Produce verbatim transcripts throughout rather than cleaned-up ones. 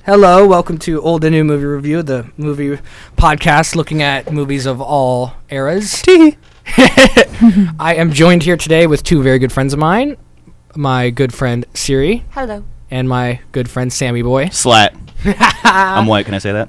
Hello, welcome to Old and New Movie Review, the movie podcast looking at movies of all eras. I am joined here today with two very good friends of mine. My good friend Siri. Hello. And my good friend Sammy Boy. Slat. I'm white, can I say that?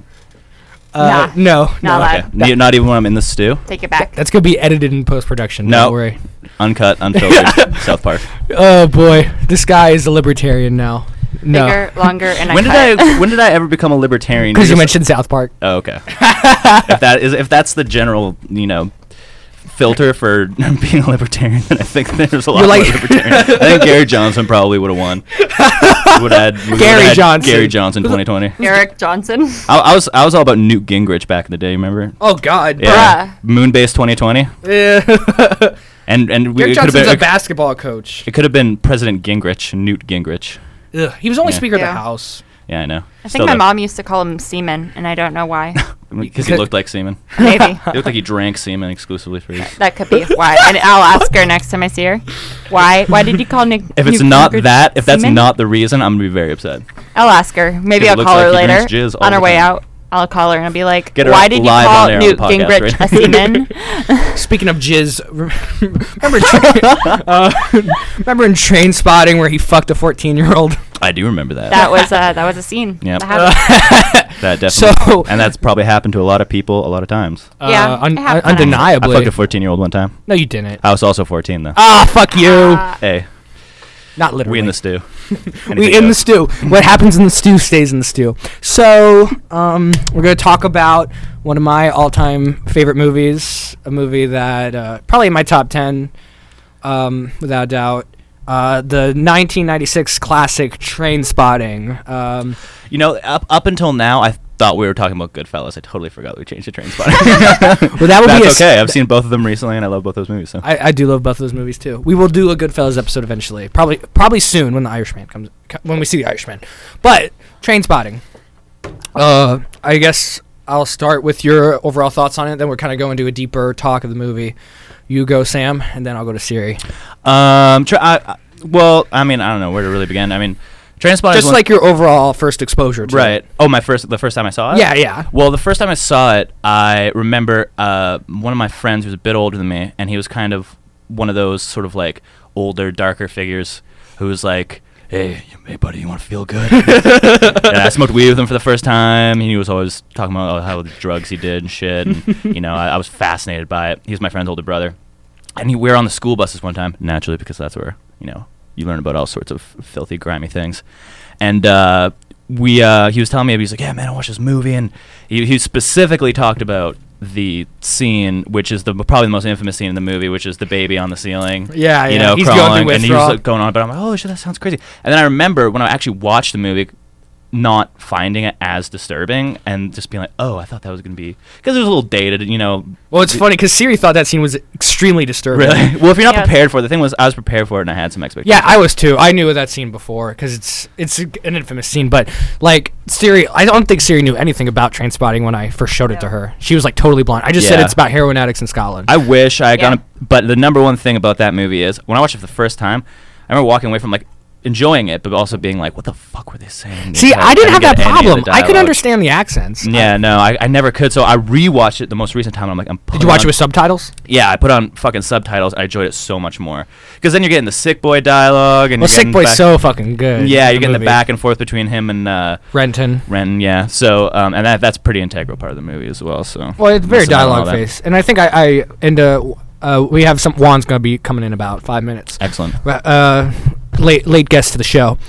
Uh, nah. No. Not no. allowed. Okay. N- Not even when I'm in the stew? Take it back. That's going to be edited in post-production. No. Don't worry. Uncut, unfiltered, South Park. Oh, boy. This guy is a libertarian now. No. Bigger, longer, and When I did I when did I ever become a libertarian? Because you just- mentioned South Park. Oh, okay. if that is if that's the general, you know, filter for being a libertarian, then I think there's a lot You're more like- libertarian. I think Gary Johnson probably would have won. Would have had Gary had Johnson. Gary Johnson twenty twenty. Eric Johnson. I, I was I was all about Newt Gingrich back in the day. Remember? Oh, God. Yeah. Moonbase twenty twenty. Yeah. And and we Eric it could have Johnson's been a basketball coach. it could have been President Gingrich, Newt Gingrich. Ugh. He was only Yeah. Speaker of the Yeah. House. Yeah, I know. I think my mom used to call him Seaman, and I don't know why. Because he looked like semen. Maybe. He looked like he drank semen exclusively for his. That could be why. And I'll ask her next time I see her. Why? Why did you call Nick? If it's Newt not Gingrich that, if that's semen? not the reason, I'm gonna be very upset. I'll ask her. Maybe It I'll looks call her like he later drinks jizz all on her the way time. out. I'll call her and I'll be like, Get her why did you live on call there on Newt the podcast, Gingrich right? a seaman? Speaking of jizz, remember, tra- uh, remember in Train Spotting where he fucked a fourteen-year-old? I do remember that. That was uh, that was a scene. Yep. That happened. that definitely. So- and that's probably happened to a lot of people a lot of times. Yeah, Uh, un- it happened, I undeniably. fucked a fourteen-year-old one time. No, you didn't. I was also fourteen though. Ah, fuck you. Uh, Hey, Not literally. we in the stew. We Anything in the goes. stew. What happens in the stew stays in the stew. So, um, we're going to talk about one of my all-time favorite movies, a movie that uh, probably in my top ten, um, without a doubt. Uh, the nineteen ninety-six classic Train Spotting. Um, You know, up up until now, I thought we were talking about Goodfellas. I totally forgot we changed the train spot. well, that would be a That's s- okay. I've seen both of them recently, and I love both those movies. So. I, I do love both of those movies too. We will do a Goodfellas episode eventually, probably probably soon when the Irishman comes, co- when we see the Irishman. But Train Spotting. Uh, I guess I'll start with your overall thoughts on it. Then we're kind of going to a deeper talk of the movie. You go, Sam, and then I'll go to Siri. Um, tr- I, I, well, I mean, I don't know where to really begin. I mean, Trainspotting Just like your overall first exposure to right. it. Oh, my first, the first time I saw it. Yeah, yeah. Well, the first time I saw it, I remember uh, one of my friends who was a bit older than me, and he was kind of one of those sort of like older, darker figures who was like, "Hey, hey, buddy, you want to feel good?" And I smoked weed with him for the first time. He was always talking about how the drugs he did and shit. And, you know, I, I was fascinated by it. He was my friend's older brother, and he, we were on the school buses one time, naturally, because that's where you know you learn about all sorts of filthy, grimy things. And uh, we, uh, he was telling me, he was like, "Yeah, man, I watched this movie," and he, he specifically talked about the scene, which is the probably the most infamous scene in the movie, which is the baby on the ceiling. Yeah, you yeah. know, He's going crawling, through and he was withdrawal. like, going on. But I'm like, "Oh shit, that sounds crazy." And then I remember when I actually watched the movie, not finding it as disturbing, and just being like, "Oh, I thought that was gonna be," because it was a little dated, you know. Well, it's funny because Siri thought that scene was extremely disturbing. Really? Well, if you're not Yeah. prepared for it, the thing was, I was prepared for it, and I had some expectations. Yeah, I was too. I knew of that scene before because it's it's an infamous scene. But like Siri, I don't think Siri knew anything about Train Spotting when I first showed it to Yeah. her. She was like totally blind. I just said Yeah. it's about heroin addicts in Scotland. I wish I had Yeah. gone. But the number one thing about that movie is when I watched it for the first time, I remember walking away from like enjoying it, but also being like, "What the fuck were they saying?" See, Because I didn't have get that any of the problem. I could dialogue. understand the accents. Yeah, no, I, I never could. So I rewatched it the most recent time, and I'm like, I'm. Did putting you watch on- it with subtitles? Yeah, I put on fucking subtitles. I enjoyed it so much more because then you're getting the Sick Boy dialogue, and Well, you're Sick getting Boy's back- so fucking good. Yeah, in you're getting the movie. back and forth between him and uh, Renton. Ren. Yeah, so um, and that that's a pretty integral part of the movie as well. So Well, it's very missing out on all dialogue that. based, and I think I, I and uh, uh, we have some. Juan's gonna be coming in about five minutes. Excellent. Uh, late late guest to the show.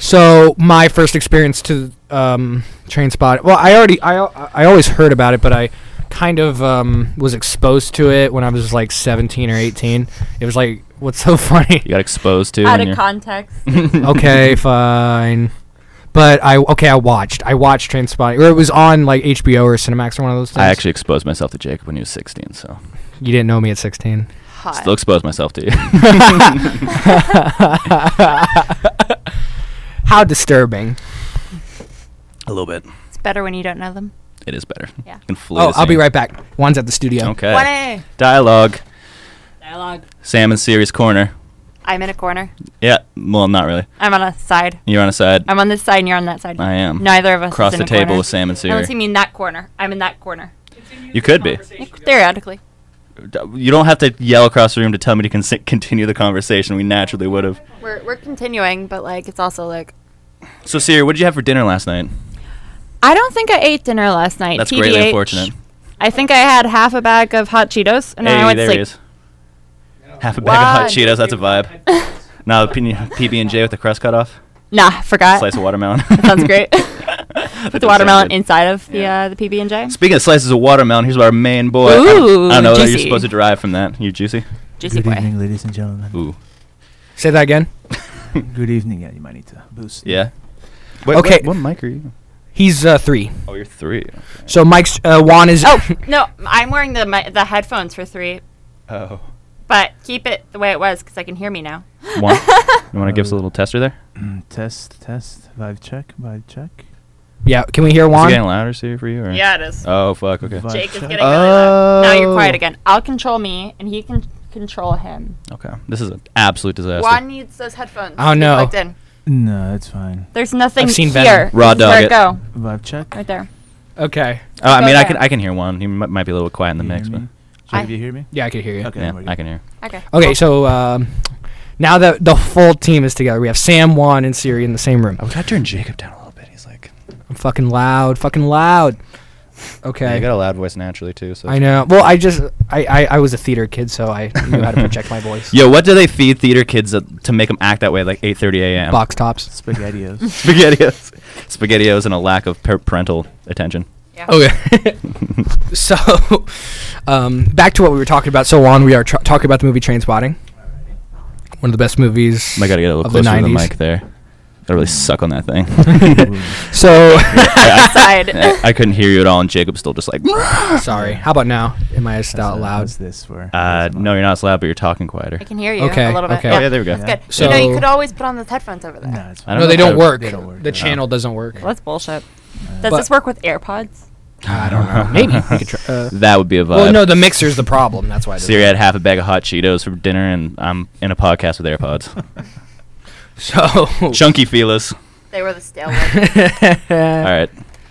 So my first experience to um, Train Spot. Well, I already I I always heard about it, but I kind of um, was exposed to it when I was like seventeen or eighteen. It was like, what's so funny? You got exposed to Out when of you're- context. Okay, fine. But I okay, I watched. I watched Train Spotting, or it was on like H B O or Cinemax or one of those things. I actually exposed myself to Jacob when he was sixteen, so You didn't know me at sixteen. Hot. still exposed myself to you. How disturbing. A little bit. It's better when you don't know them. It is better. Yeah. You can flee Oh, the I'll be scene. right back. Juan's at the studio. Okay. One A. Dialogue. Dialogue. Sam and Siri's corner. I'm in a corner. Yeah. Well, not really. I'm on a side. You're on a side. I'm on this side and you're on that side. I am. Neither of us Across is the in a table corner. with Sam and Siri. Unless you mean that corner. I'm in that corner. You could be. Theoretically. You don't have to yell across the room to tell me to con- continue the conversation. We naturally would have. We're we're continuing, but like it's also like So, Siri, what did you have for dinner last night? I don't think I ate dinner last night. That's T B H. greatly unfortunate. I think I had half a bag of hot Cheetos and then Hey, I went there to he sleep. is. Half a bag of hot Why? Cheetos. That's a vibe. Now P B and J with the crust cut off. Nah, forgot. Slice of watermelon. That sounds great. That Put the does watermelon sound good. inside of the Yeah. uh, the P B and J. Speaking of slices of watermelon, here's our main boy. I don't, Ooh, I don't know what you're juicy. supposed to derive from that. You juicy? Juicy Good boy. evening, ladies and gentlemen. Ooh. Say that again. Good evening. Yeah, you might need to boost. Yeah. Wait, Okay. What, what mic are you? He's uh, three. Oh, you're three. Okay. So Mike's uh, Juan is. Oh no, I'm wearing the mi- the headphones for three, Oh. but keep it the way it was because I can hear me now. One. You want to give us a little tester there? Mm, test, test. Vibe check, vibe check. Yeah, can we hear Is it Juan? getting louder, Siri, for you? Or? Yeah, it is. Oh, fuck. Okay. Vibe Jake is check. getting really loud. Now you're Oh. quiet again. I'll control me, and he can control him. Okay. This is an absolute disaster. Juan needs those headphones. Oh, to be no. plugged in. No, it's fine. There's nothing I've seen here. Venom. Raw This is where dog it it. go. Vibe check. Right there. Okay. Oh, I Go mean, I there. can I can hear one. He m- might be a little quiet in the You mix, hear but me? Jake, I- do you hear me? Yeah, I can hear you. Okay, yeah, then we're I good. can hear. Okay. Okay, so um, now that the full team is together, we have Sam, Juan, and Siri in the same room. I would have turned Jacob down a little bit. He's like, I'm fucking loud, fucking loud. yeah, Okay. you got a loud voice naturally too. So I know. Well, I just I, I, I was a theater kid, so I knew how to project my voice. Yo, what do they feed theater kids uh, to make them act that way? Like eight thirty a.m. Box tops. Spaghettios. Spaghettios, Spaghettios, and a lack of par- parental attention. Yeah. Okay. So, um, back to what we were talking about. So on, we are tr- talking about the movie Trainspotting. One of the best movies I gotta get a little of the closer to the nineties. mic there. Gotta really suck on that thing. Ooh. So, Side. I, I couldn't hear you at all, and Jacob's still just like. sorry. How about now? Am I That's, still uh, loud? What's this for? Uh, no, you're not as loud, but you're talking quieter. I can hear you Okay, a little bit. okay. Oh Yeah. yeah, there we go. Yeah. Good. So- you know, you could always put on those headphones over there. No, it's I fine. don't No, know they if don't they're- work. they don't work, The yeah. channel doesn't work. Well, that's bullshit. Uh, Does But- this work with AirPods? I don't know. Maybe. We could try, uh, That would be a vibe. well, no, the mixer's the problem. That's why. it doesn't Siri work. had half a bag of hot Cheetos for dinner, and I'm in a podcast with AirPods. So. Chunky feelers. They were the stale ones. All right.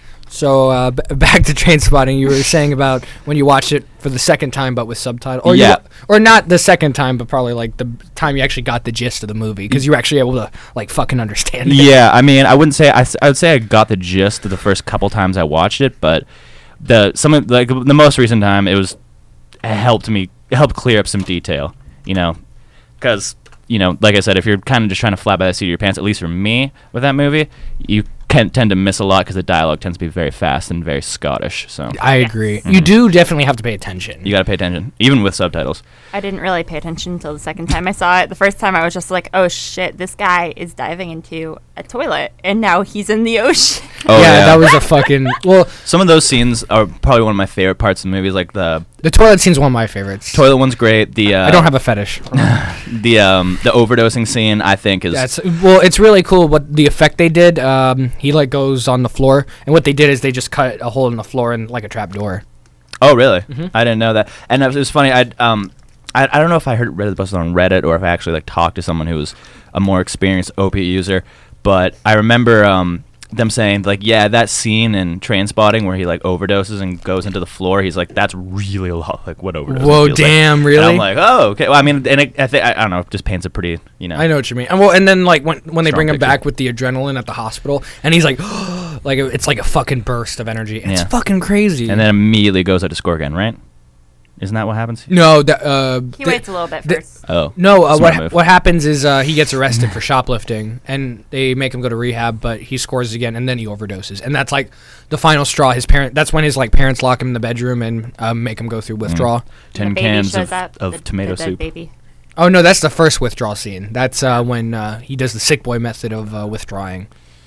So uh, b- back to Trainspotting, you were saying about when you watched it for the second time, but with subtitles, or you Yeah. wa- or not the second time, but probably like the time you actually got the gist of the movie because you were actually able to like fucking understand it. Yeah, I mean, I wouldn't say I, s- I would say I got the gist of the first couple times I watched it, but the some of like the most recent time it was it helped me it helped clear up some detail, you know, because you know, like I said, if you're kind of just trying to fly by the seat of your pants, at least for me with that movie, you can tend to miss a lot because the dialogue tends to be very fast and very Scottish. So I Yes. agree. Mhm. You do definitely have to pay attention. you got to pay attention, even with subtitles. I didn't really pay attention until the second time I saw it. The first time I was just like, oh shit, this guy is diving into a toilet and now he's in the ocean. Oh yeah, that was a fucking well. Some of those scenes are probably one of my favorite parts of the movie. Like the The toilet scene's one of my favorites. toilet one's great. The uh, I don't have a fetish. the um the overdosing scene. I think is That's well, it's really cool what the effect they did. Um, he like goes on the floor, and what they did is they just cut a hole in the floor and like a trap door. oh really? Mhm. I didn't know that. And it was, it was funny. I um I, I don't know if I heard read this on Reddit or if I actually like talked to someone who was a more experienced opiate user, but I remember um them saying like, yeah, that scene in Trainspotting where he like overdoses and goes into the floor, he's like, that's really a lot like what overdose Whoa, feels like. damn, And really? I'm like, oh, okay. Well, I mean, and it, I think I, I don't know, it just paints a pretty, you know. I know what you mean. And well, and then like when when they Strong bring him picture. back with the adrenaline at the hospital, and he's like, like it's like a fucking burst of energy. It's Yeah. fucking crazy. And then immediately goes out to score again, right? Isn't that what happens? no, that uh, He the- waits a little bit the- first. Oh. No, uh, Smart what ha- move. what happens is uh, he gets arrested for shoplifting, and they make him go to rehab, but he scores again, and then he overdoses, and that's like the final straw. His parent, that's when his like parents lock him in the bedroom and um, make him go through withdrawal. Ten The baby cans shows of, up, of the- tomato the dead soup. Baby. Oh no, that's the first withdrawal scene. That's uh, when uh, he does the sick boy method of uh, withdrawing.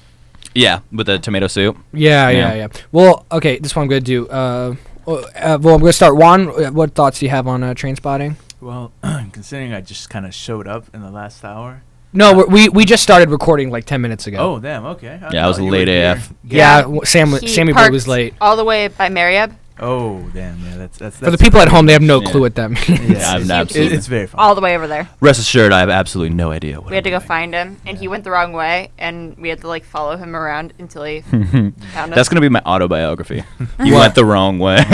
Yeah, with the tomato soup. Yeah, Yeah. yeah, yeah. Well, okay, this is what I'm gonna do. Uh, uh, well, I'm gonna start. Juan, uh, what thoughts do you have on uh, Trainspotting? Well, considering I just kind of showed up in the last hour. No, we're, we we just started recording like ten minutes ago. Oh, damn. Okay. Yeah, I was thought you late were A F. here. yeah, w- Sam, He Sammy boy parked was late. all the way by Mariab, Oh damn! Yeah, that's that's. For the that's people at home, they have no Yeah. clue what that means. Yeah, I've it's, absolutely- it- it's very fun. All the way over there. Rest assured, I have absolutely no idea what We had to I'm go find him, and he went the wrong way, and we had to like follow him around until he doing. found us. That's gonna be my autobiography. You What? went the wrong way.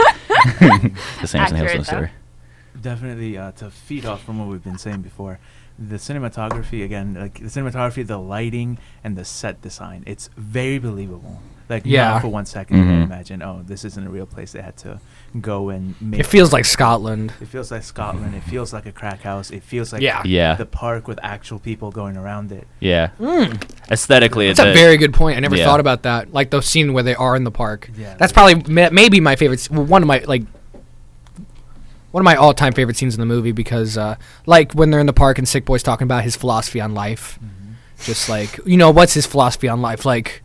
The Samson Accurate, Hilson though. story. Definitely uh, to feed off from what we've been saying before, the cinematography again, like the cinematography, the lighting, and the set design. It's very believable. Like Yeah. not for one second you can Mhm. imagine, oh, this isn't a real place. They had to go and make. It feels like Scotland. It feels like Scotland. It feels like a crack house. It feels like Yeah. Yeah. the park with actual people going around it. Yeah. Mm. Aesthetically, That's it's a very good point. I never yeah. thought about that. Like the scene where they are in the park. Yeah. That's probably ma- maybe my favorite. s- well, One of my like. One of my all-time favorite scenes in the movie because, uh, like, when they're in the park and Sick Boy's talking about his philosophy on life, just like, you know, what's his philosophy on life? Like,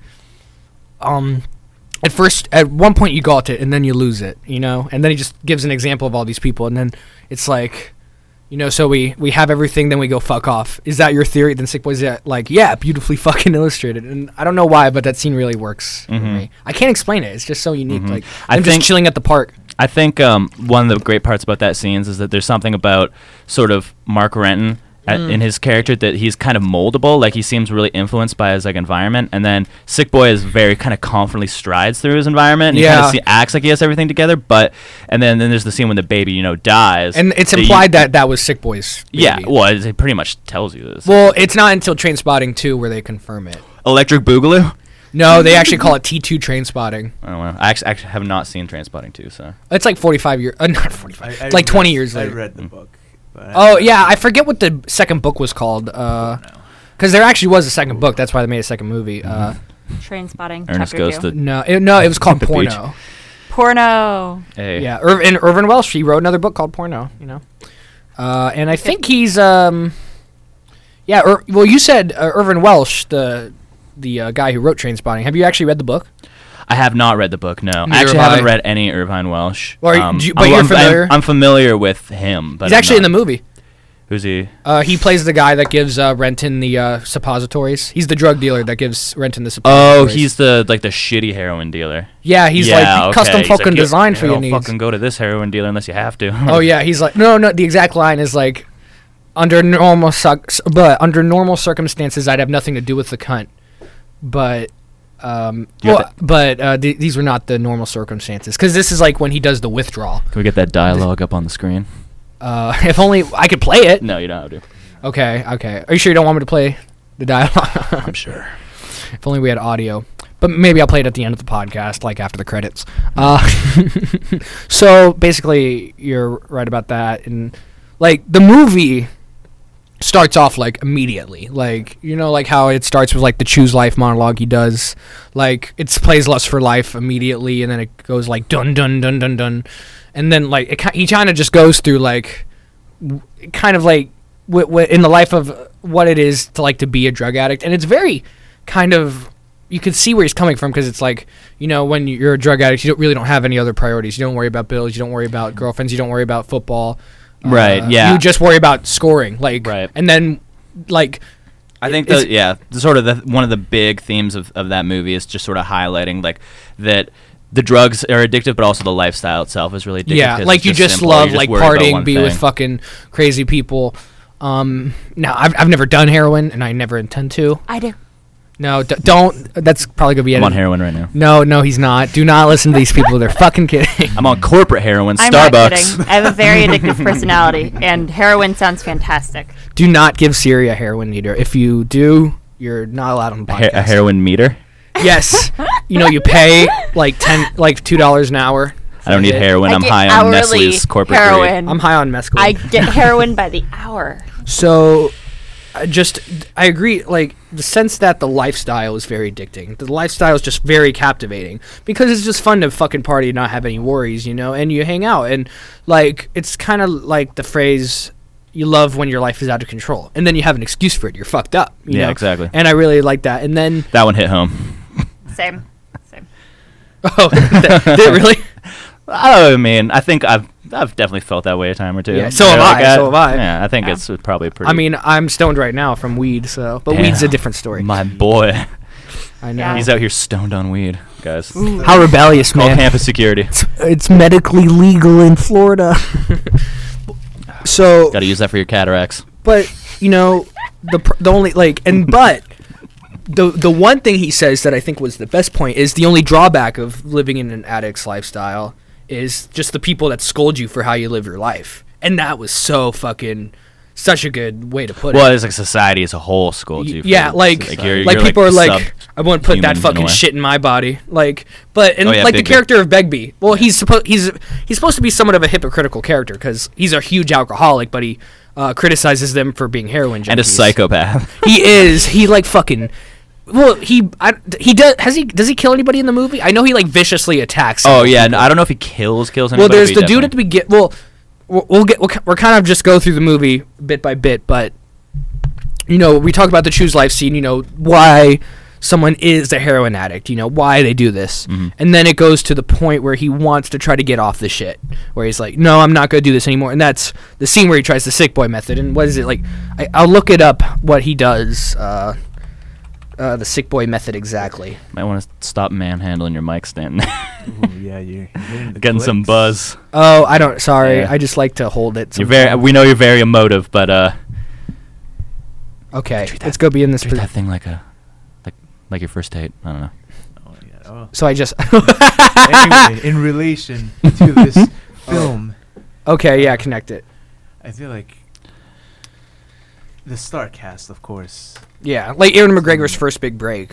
um, at first, at one point you got it, and then you lose it, you know, and then he just gives an example of all these people, and then it's like, you know, so we we have everything, then we go fuck off. Is that your theory? Then Sick Boy's yeah, like, yeah, beautifully fucking illustrated, and I don't know why, but that scene really works for Mhm. me. I can't explain it. It's just so unique. Mhm. Like, I I'm just think- chilling at the park. I think um, one of the great parts about that scenes is that there's something about sort of Mark Renton at, Mm. in his character that he's kind of moldable. Like he seems really influenced by his like environment, and then Sick Boy is very kind of confidently strides through his environment. And He Yeah. kind of acts like he has everything together, but and then then there's the scene when the baby you know dies, And it's that you- implied that that was Sick Boy's yeah, baby. well it, it pretty much tells you this. Well, it's not until Train Spotting two where they confirm it. Electric Boogaloo. No, they actually call it T two Train Spotting. I don't know. I actually, actually have not seen Trainspotting two, so It's like forty-five years. Uh, not I, forty-five. I It's like twenty read- years I later. read the Mm. book. But I Oh haven't- yeah, I forget what the second book was called. Uh, I don't know. because there actually was a second book. That's why they made a second movie. Uh, Train Spotting. Ernest chapter goes two. to no, it, no, it was called The beach. Porno. Porno. hey. Yeah, Ir- and Irvin Welsh, he wrote another book called Porno. You know, uh, and I think he's um, yeah. Ir- well, you said uh, Irvin Welsh, the the uh, guy who wrote Train Spotting. Have you actually read the book? I have not read the book. No, I Neither actually have haven't I. read any Irvine Welsh. Well, Um, do you- but I'm- you're I'm, familiar? I'm, I'm familiar with him, but He's I'm actually in the not- movie. Who's he? Uh, he plays the guy that gives uh, Renton the uh, suppositories. He's the drug dealer that gives Renton the Oh, suppositories. he's the like the shitty heroin dealer. yeah, he's yeah, like okay. custom He's fucking like, "You- designed you for your don't needs. fucking go to this heroin dealer unless you have to. Oh yeah, he's like no, no. The exact line is like, under normal sucks, but under normal circumstances, I'd have nothing to do with the cunt. But, um, You got well, but uh, th- these were not the normal circumstances because this is like when he does the withdrawal. Can we get that dialogue up on the screen? Uh, if only I could play it. No, you don't have to. Okay, okay. Are you sure you don't want me to play the dialogue? I'm sure. If only we had audio. But maybe I'll play it at the end of the podcast, like after the credits. Uh, so basically, you're right about that. And like the movie starts off like immediately, like you know, like how it starts with like the choose life monologue he does. Like it plays Lust for Life immediately, and then it goes like dun dun dun dun dun, and then like it, ki- he kind of just goes through like w- kind of like w- w- in the life of what it is to like to be a drug addict, and it's very kind of you can see where he's coming from because it's like you know when you're a drug addict you don't really don't have any other priorities. You don't worry about bills, you don't worry about girlfriends, you don't worry about football. Right, Uh, yeah. You just worry about scoring, like Right. and then like I think It's- that yeah, the sort of the, one of the big themes of, of that movie is just sort of highlighting like that the drugs are addictive, but also the lifestyle itself is really addictive. yeah, 'cause like it's you just simple. love You like worry about partying, one be with thing. fucking crazy people. Um, no, I've I've never done heroin and I never intend to. I do. No, d- don't. That's probably gonna be. I'm on edited. heroin right now. No, no, he's not. Do not listen to these people. They're fucking kidding. I'm on corporate heroin, I'm not Starbucks. kidding. I have a very addictive personality, and heroin sounds fantastic. Do not give Siri a heroin needle. If you do, you're not allowed on the A, he- podcast. a heroin meter. Yes. You know, you pay like ten, like two dollars an hour. I don't need it. heroin. I I'm get high on hourly Nestle's corporate grade. heroin. I'm high on mescaline. I get heroin by the hour. So, I just I agree. Like the sense that the lifestyle is very addicting. The lifestyle is just very captivating because it's just fun to fucking party and not have any worries, you know. And you hang out and like it's kind of like the phrase you love when your life is out of control, and then you have an excuse for it. You're fucked up. You Yeah, know? exactly. And I really like that. And then That one hit home. Same. Same. oh, did it really? I mean, I think I've I've definitely felt that way a time or two. Yeah, so have like I, so have I. Yeah, I think Yeah. it's probably pretty. I mean, I'm stoned right now from weed, so but weed's a Damn. different story. my boy, I know. Yeah. he's out here stoned on weed. guys. How rebellious, Call man. campus security. It's medically legal in Florida. So, Got to use that for your cataracts. but you know, the pr- the only like and but the the one thing he says that I think was the best point is the only drawback of living in an addict's lifestyle is just the people that scold you for how you live your life, and that was so fucking such a good way to put Well, it. it's like society as a whole scolds you. For, Yeah, like like, you're- you're, people are the like, I won't put that subhuman in a fucking way. shit in my body. Like, but and Oh, yeah, like the Bigby. character of Begbie. Well, he's supposed he's he's supposed to be somewhat of a hypocritical character because he's a huge alcoholic, but he uh, criticizes them for being heroin junkies. and a psychopath. He is. He like fucking. Well, he I, he does. Has he? Does he kill anybody in the movie? I know he like viciously attacks. Oh several yeah, people. no, I don't know if he kills kills Well, anybody. there's but the he dude at the definitely- begin. Well, we'll, we'll get. We'll, ki- we're kind of just go through the movie bit by bit, but you know, we talk about the choose life scene. You know why someone is a heroin addict. You know why they do this, Mhm. and then it goes to the point where he wants to try to get off the shit. Where he's like, "No, I'm not gonna do this anymore." And that's the scene where he tries the sick boy method. And what is it like? I, I'll look it up. What he does. Uh, uh, the sick boy method exactly. Might want to stop manhandling your mic stand. Ooh, yeah, you're, you're getting, the Getting some clicks. buzz. Oh, I don't. Sorry, Yeah. I just like to hold it. You're very. sometime. We know you're very emotive, but uh, Okay, Treat let's that- go be in this. treat pos- that thing like a, like, like your first date. I don't know. Oh, yeah. Oh. So I just. Anyway, in relation to this film, Okay, yeah, connect it. I feel like the star cast, of course, Yeah, like Ewan McGregor's first big break.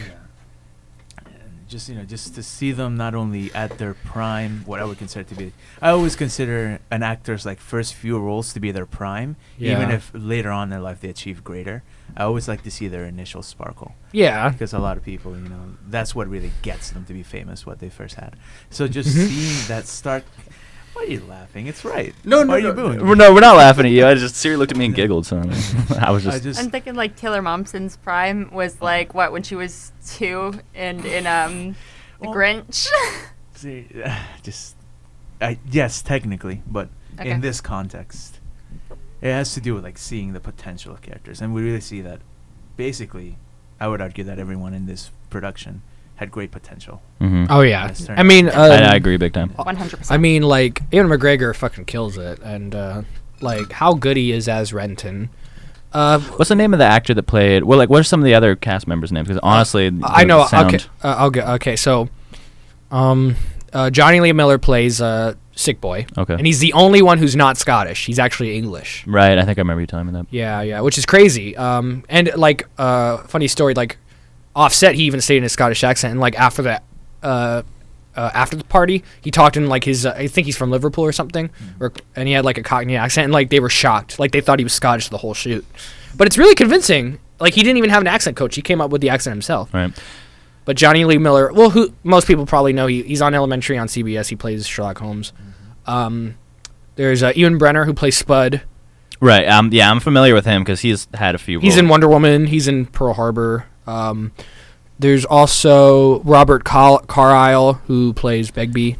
and just you know, just to see them not only at their prime, what I would consider to be, I always consider an actor's like first few roles to be their prime, even Yeah. if later on in their life they achieve greater. I always like to see their initial sparkle. Yeah. Because a lot of people, you know, that's what really gets them to be famous, what they first had. So just Mhm. seeing that start. Why are you laughing? It's right. No, Why are you booing? We're, no, we're not laughing at you. I just Siri looked at me and giggled. So I was I just. just I'm thinking like Taylor Momsen's prime was like what when she was two and in um The Well- Grinch. see, just I yes, technically, but Okay. in this context, it has to do with like seeing the potential of characters, and we really see that. Basically, I would argue that everyone in this production had great potential. Mhm. Oh yeah. Yes, sir. I mean, um, I, I agree big time. One hundred I percent. mean, like Ewan McGregor fucking kills it, and uh, like how good he is as Renton. Uh, What's the name of the actor that played? Well, like, what are some of the other cast members' names? Because honestly, I the know. Sound, Okay. Uh, I'll go. Okay. So, um, uh, Johnny Lee Miller plays uh, Sick Boy, Okay. and he's the only one who's not Scottish. He's actually English. Right. I think I remember you telling me that. Yeah, yeah, which is crazy. Um, and like, uh, funny story, like, Offset, he even stayed in his Scottish accent, and like after that, uh, uh, after the party, he talked in like his, uh, I think he's from Liverpool or something, or and he had like a Cockney accent, and like they were shocked, like they thought he was Scottish the whole shoot, but it's really convincing. Like he didn't even have an accent coach; he came up with the accent himself. Right. But Johnny Lee Miller, well, who most people probably know, he, he's on Elementary on C B S. He plays Sherlock Holmes. Um, there's uh, Ewan Brenner who plays Spud. Right. Um. Yeah, I'm familiar with him because he's had a few. He's in roles. Wonder Woman. He's in Pearl Harbor. Um, there's also Robert Car- Carlyle who plays Begbie.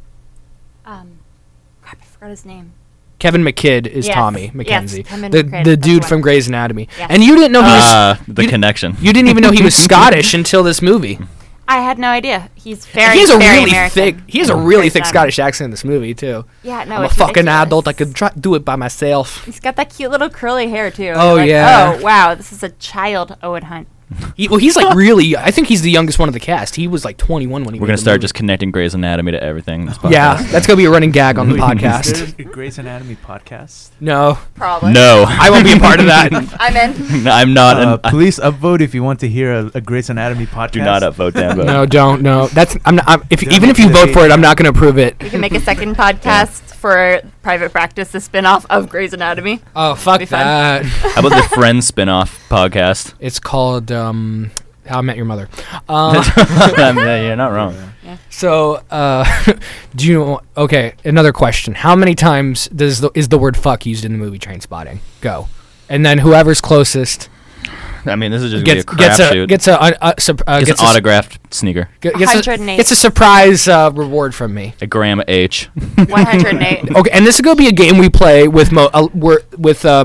um, crap, I forgot his name. Kevin McKidd is Yes, Tommy yes, Mackenzie, Kevin the McKidd, the that's dude the from one. Grey's Anatomy. Yes. And you didn't know he was Uh, the you, connection. you didn't even know he was Scottish until this movie. I had no idea. He's very, he has a very really American. thick. He has a in really Grey's thick Anatomy. Scottish accent in this movie too. Yeah, no, I'm a it's fucking ridiculous. adult. I could try, do it by myself. He's got that cute little curly hair too. Oh, Like, yeah. Oh wow, this is a child Owen Hunt. He, well, he's like really. I think he's the youngest one of the cast. He was like twenty-one when he. We're made gonna the start movie. just connecting Grey's Anatomy to everything. in this Yeah, podcast. that's gonna be a running gag on the Is podcast. there a Grey's Anatomy podcast? No, Probably. No. I won't be a part of that. I'm in. No, I'm not. Uh, an, I please upvote if you want to hear a, a Grey's Anatomy podcast. do not upvote Danbo. No, don't. No, that's. I'm not. I'm, if Don't even if you make it a vote for it, big- I'm not gonna approve it. We can make a second podcast for Private Practice, the spin-off of Grey's Anatomy. Oh fuck Be fun. that. How about the Friends spin-off podcast? It's called um, How I Met Your Mother. Uh, I mean, you're not wrong. so, uh, do you know? Okay, another question. How many times does the is the word "fuck" used in the movie Trainspotting? Go, and then whoever's closest I mean, this is just gonna gets be a gets a crapshoot. gets a uh, uh, sup- uh, Gets gets an a, s- autographed sneaker, g- gets a, one hundred eight. gets a surprise uh, reward from me. a gram H. one hundred eight. Okay, and this is gonna be a game we play with mo- uh, we're, with um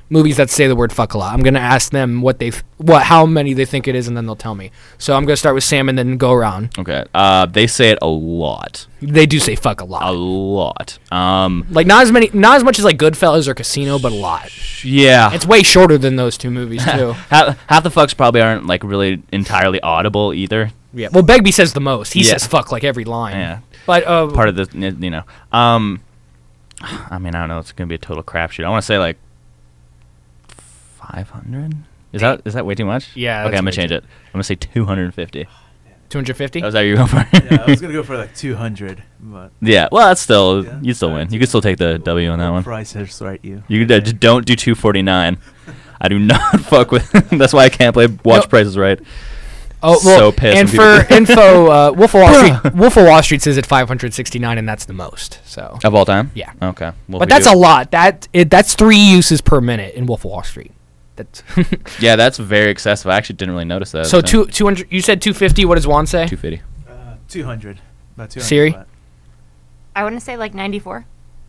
movies that say the word fuck a lot. I'm gonna ask them what they th- what how many they think it is, and then they'll tell me. So I'm gonna start with Sam and then go around. Okay. Uh, they say it a lot. They do say fuck a lot. A lot. Um, Like not as many, not as much as like Goodfellas or Casino, but a lot. yeah. It's way shorter than those two movies too. half, half the fucks probably aren't like really entirely audible either. Yeah. Well, Begbie says the most. He Yeah. says fuck like every line. Yeah. But uh, Part of the, you know. Um, I mean, I don't know. It's gonna be a total crapshoot. I want to say like five hundred. Is that is that way too much? Yeah, Okay, that's I'm way gonna change too- it. I'm gonna say two hundred fifty. two hundred fifty. Oh, is that what you're going for? Yeah, I was gonna go for like two hundred, but Yeah. Well, that's still Yeah, you still alright. win. You can still take the W on that one. Price has right you. You uh, just don't do two forty-nine. I do not fuck with. That's why I can't play Watch No. Prices Right. Oh, So well, pissed and when for people- info, uh, Wolf of Wall Bruh. Street, Wolf of Wall Street says at five hundred sixty-nine, and that's the most. So, Of all time? yeah, Okay. Well, but we that's do- a lot. That it, that's three uses per minute in Wolf of Wall Street. That's Yeah, that's very excessive. I actually didn't really notice that. so two two hundred. You said two fifty. What does Juan say? two fifty. Uh, two hundred. About two hundred. Siri? but- I want to say like ninety-four.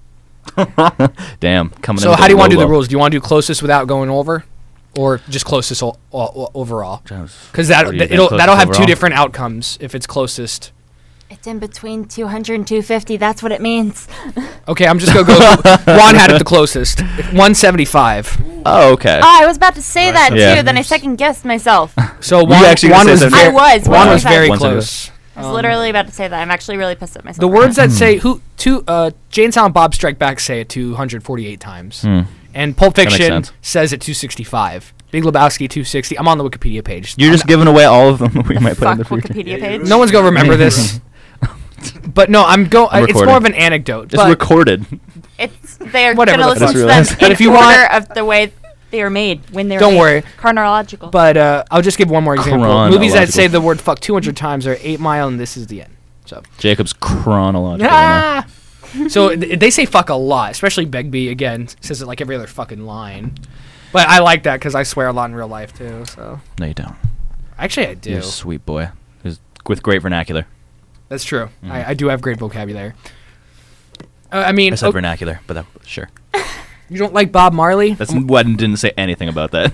Damn. Coming in So with how a do you want to do low the low. rules? Do you want to do closest without going over, or just closest o- o- overall? Because that What do you think, it'll closest that'll have two overall? different outcomes if it's closest. It's in between two hundred and two fifty. That's what it means. Okay, I'm just gonna go. Juan had it the closest, one seventy-five. Oh, okay. Oh, I was about to say Right. that too. Yeah. Then I second guessed myself. I So You Juan, actually Juan gonna was say very, I was. Juan was one very One seventy-five. close. was Um, literally about to say that. I'm actually really pissed at myself. The words that Hmm. say who two uh Jane Silent Bob Strike Back say it two hundred forty-eight times. Hmm. And Pulp That makes Fiction sense. says it two sixty-five. Big Lebowski two sixty. I'm on the Wikipedia page. You're I'm just giving away all of them that we might put in Fuck the future. Wikipedia Yeah, page. you no one's gonna remember this. But no, I'm go. I'm uh, it's more recording. of an anecdote. It's but recorded. It's they're Whatever gonna the listen fuck. to them That's in But if you order want- of the way they are made when they're Don't made. worry. Chronological. but uh, I'll just give one more example. Chronological. Movies that say the word fuck two hundred times are Eight Mile and This Is the End. So. Jacob's chronological. Ah! So th- they say fuck a lot, especially Begbie again says it like every other fucking line. But I like that because I swear a lot in real life too. So No, you don't. actually, I do. You're a sweet boy. Who's with great vernacular. That's true. Mhm. I, I do have great vocabulary. Uh, I mean, I said oh, vernacular, but that, sure. you don't like Bob Marley? That's what didn't say anything about that.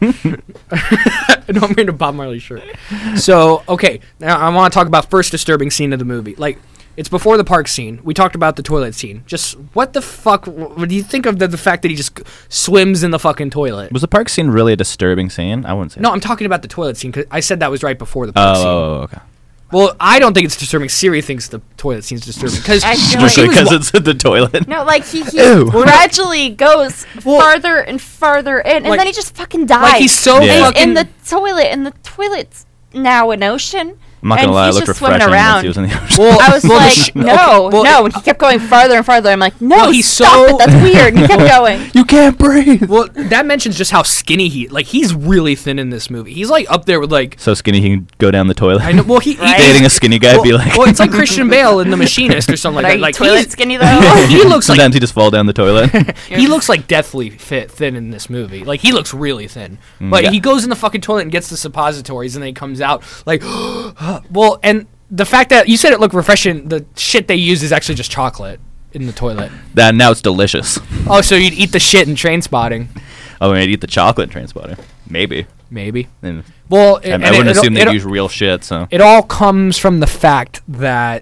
No, I'm wearing a Bob Marley shirt. So, okay, now I want to talk about first disturbing scene of the movie. Like, it's before the park scene. We talked about the toilet scene. Just what the fuck? What do you think of the, the fact that he just swims in the fucking toilet? Was the park scene really a disturbing scene? I wouldn't say. No, that. I'm talking about the toilet scene because I said that was right before the Oh, park scene. oh, okay. Well, I don't think it's disturbing. Siri thinks the toilet scene's disturbing because I feel Just like- because it's the toilet. No, like he, he Ew. gradually goes Well- farther and farther in, and Like- then he just fucking dies. like he's so Yeah. And fucking he's in the toilet, and the toilet's now an ocean. I'm not and gonna lie, it he's looked just swimming refreshing once around. he was in the ocean. Well, I was well, the like, sh- no, okay, well, no. And he kept going farther and farther. I'm like, no, Well, he's stop so- it. That's weird. And he kept going. You can't breathe. Well, that mentions just how skinny he. Like he's really thin in this movie. He's like up there with like. So skinny he can go down the toilet. I know. Well, he, he Right? Dating a skinny guy well, would be like. well, it's like Christian Bale in The Machinist or something But like are that. you Like toilet he's- skinny though? he looks like Sometimes he just fall down the toilet. he looks like deathly fit thin in this movie. Like he looks really thin. Mm, But yeah. he goes in the fucking toilet and gets the suppositories, and then he comes out like, well, and the fact that you said it looked refreshing, the shit they use is actually just chocolate in the toilet. that now it's delicious. Oh, so you'd eat the shit in Train Spotting, Oh, I'd eat the chocolate transporter. Maybe. maybe. And Well, I, and I wouldn't it, assume it, they'd it, use real shit. So it all comes from the fact that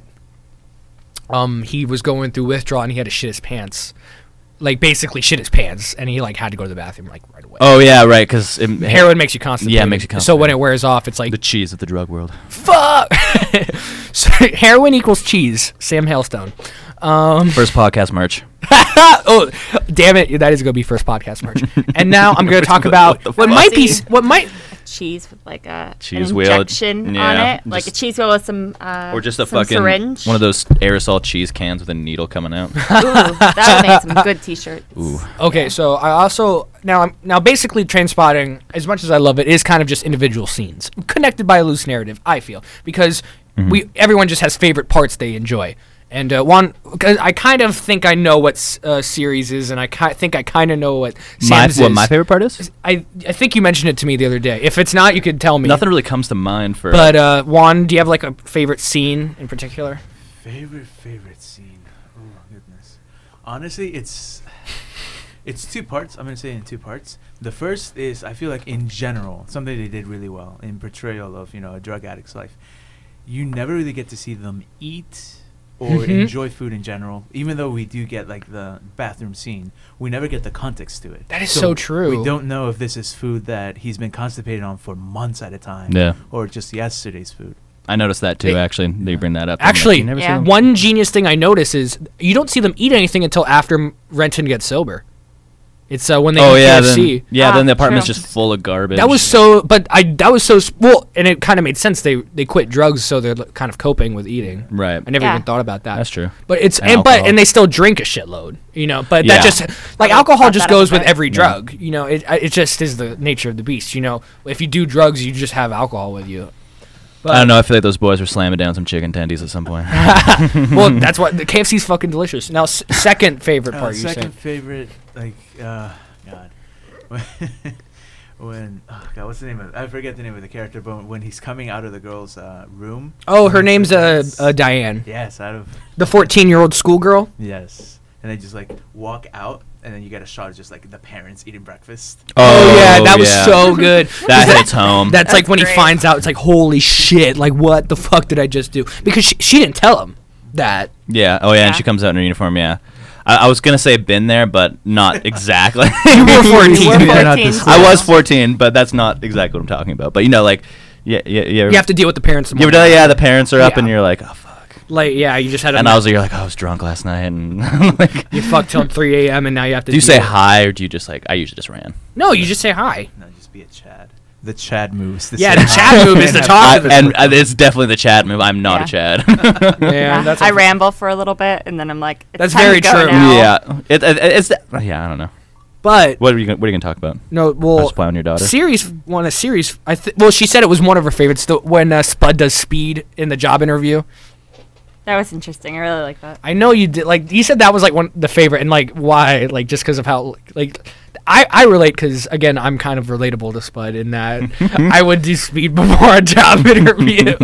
um he was going through withdrawal and he had to shit his pants, like basically shit his pants, and he like had to go to the bathroom like right away. oh yeah, right. Because Heroin makes you constipated. Yeah, it makes you So when constipated. it wears off, it's like the cheese of the drug world. fuck. So, heroin equals cheese. Sam Hailstone. Um, First podcast merch. oh, damn it! That is gonna be first podcast merch. And now I'm gonna talk about What the what fuck? might be s- what might. Cheese with like a Cheese an wheel, injection yeah, on it, like a just- cheese wheel with some uh, Or just a some fucking syringe. one of those aerosol cheese cans with a needle coming out. Ooh, that would make some good T-shirts. Ooh. Okay, so I also now I'm now basically Trainspotting. As much as I love it, is kind of just individual scenes connected by a loose narrative. I feel because Mhm. we everyone just has favorite parts they enjoy. And uh, one, cause I kind of think I know what s- uh, series is, and I ki- think I kind of know what My, Sam's what is. my favorite part is? I I think you mentioned it to me the other day. If it's not, you could tell me. Nothing really comes to mind for. But uh, Juan, do you have like a favorite scene in particular? Favorite favorite scene. Oh goodness. Honestly, it's It's two parts. I'm gonna say it in two parts. The first is I feel like in general something they did really well in portrayal of you know a drug addict's life. You never really get to see them eat or Mhm. enjoy food in general. Even though we do get like the bathroom scene, we never get the context to it. That is so true. We don't know if this is food that he's been constipated on for months at a time, Yeah. or just yesterday's food. I noticed that too. They- actually, they bring that up. I'm like, Actually, you never see Yeah. them? one genius thing I notice is you don't see them eat anything until after M- Renton gets sober. It's uh, when they Oh eat yeah, K F C. then, yeah. Ah, then the apartment's true. just full of garbage. That was so, but I that was so s- well, and it kind of made sense. They they quit drugs, so they're like, kind of coping with eating. right. I never Yeah. even thought about that. That's true. But it's And and, but alcohol. and they still drink a shitload, you know. But Yeah. that just like Probably alcohol thought just that up goes a with bit. every Yeah. drug, you know. It it just is the nature of the beast, you know. If you do drugs, you just have alcohol with you. But, I don't know. I feel like those boys were slamming down some chicken tendies at some point. well, that's what the K F C's fucking delicious. Now, s- second favorite Uh, part, you second said. favorite, like, uh, God, when oh God, what's the name of? I forget the name of the character, but when he's coming out of the girl's uh, room. Oh, her and name's uh, it's- uh Diane, Yes, out of the fourteen-year-old schoolgirl. yes, and they just like walk out, and then you get a shot of just like the parents eating breakfast. Oh, yeah, that was yeah. so good. That hits home. That's, like That's when he great. finds out. It's like, holy shit! Like, what the fuck did I just do? Because she, she didn't tell him that. Yeah. Oh yeah, Yeah. and she comes out in her uniform. Yeah. I, I was gonna say been there, but not exactly. You were fourteen. You were Yeah, not fourteen. this- I was so- fourteen, but that's not exactly what I'm talking about. But you know, like, yeah, yeah, yeah. You have to deal with the parents. You ever done? Yeah, the parents are up, Yeah. and you're like, oh fuck. Like, yeah, you just had. And a I was, you're like, I was drunk last night, and like, You fucked till three a.m. and now you have to. do you say deal with- hi or do you just like? I usually just ran. No, you just say hi. No, just be a Chad. The Chad moves. The Yeah, same the Chad height move is and the have talk I, of it. and uh, it's definitely the Chad move. I'm not a Chad. Yeah, that's I a- ramble for a little bit, and then I'm like, it's That's time very to go true. now. Yeah, it, it, it's yeah. I don't know. But What are you gonna, what are you gonna talk about? no, I well, was playing your daughter. series one a series. I th- well, she said it was one of her favorites. The, when uh, Spud does Speed in the job interview. That was interesting. I really like that. I know you did. Like you said, that was like one the favorite, and like why? Like just because of how like. I, I relate because again I'm kind of relatable to Spud in that I would do Speed before a job interview.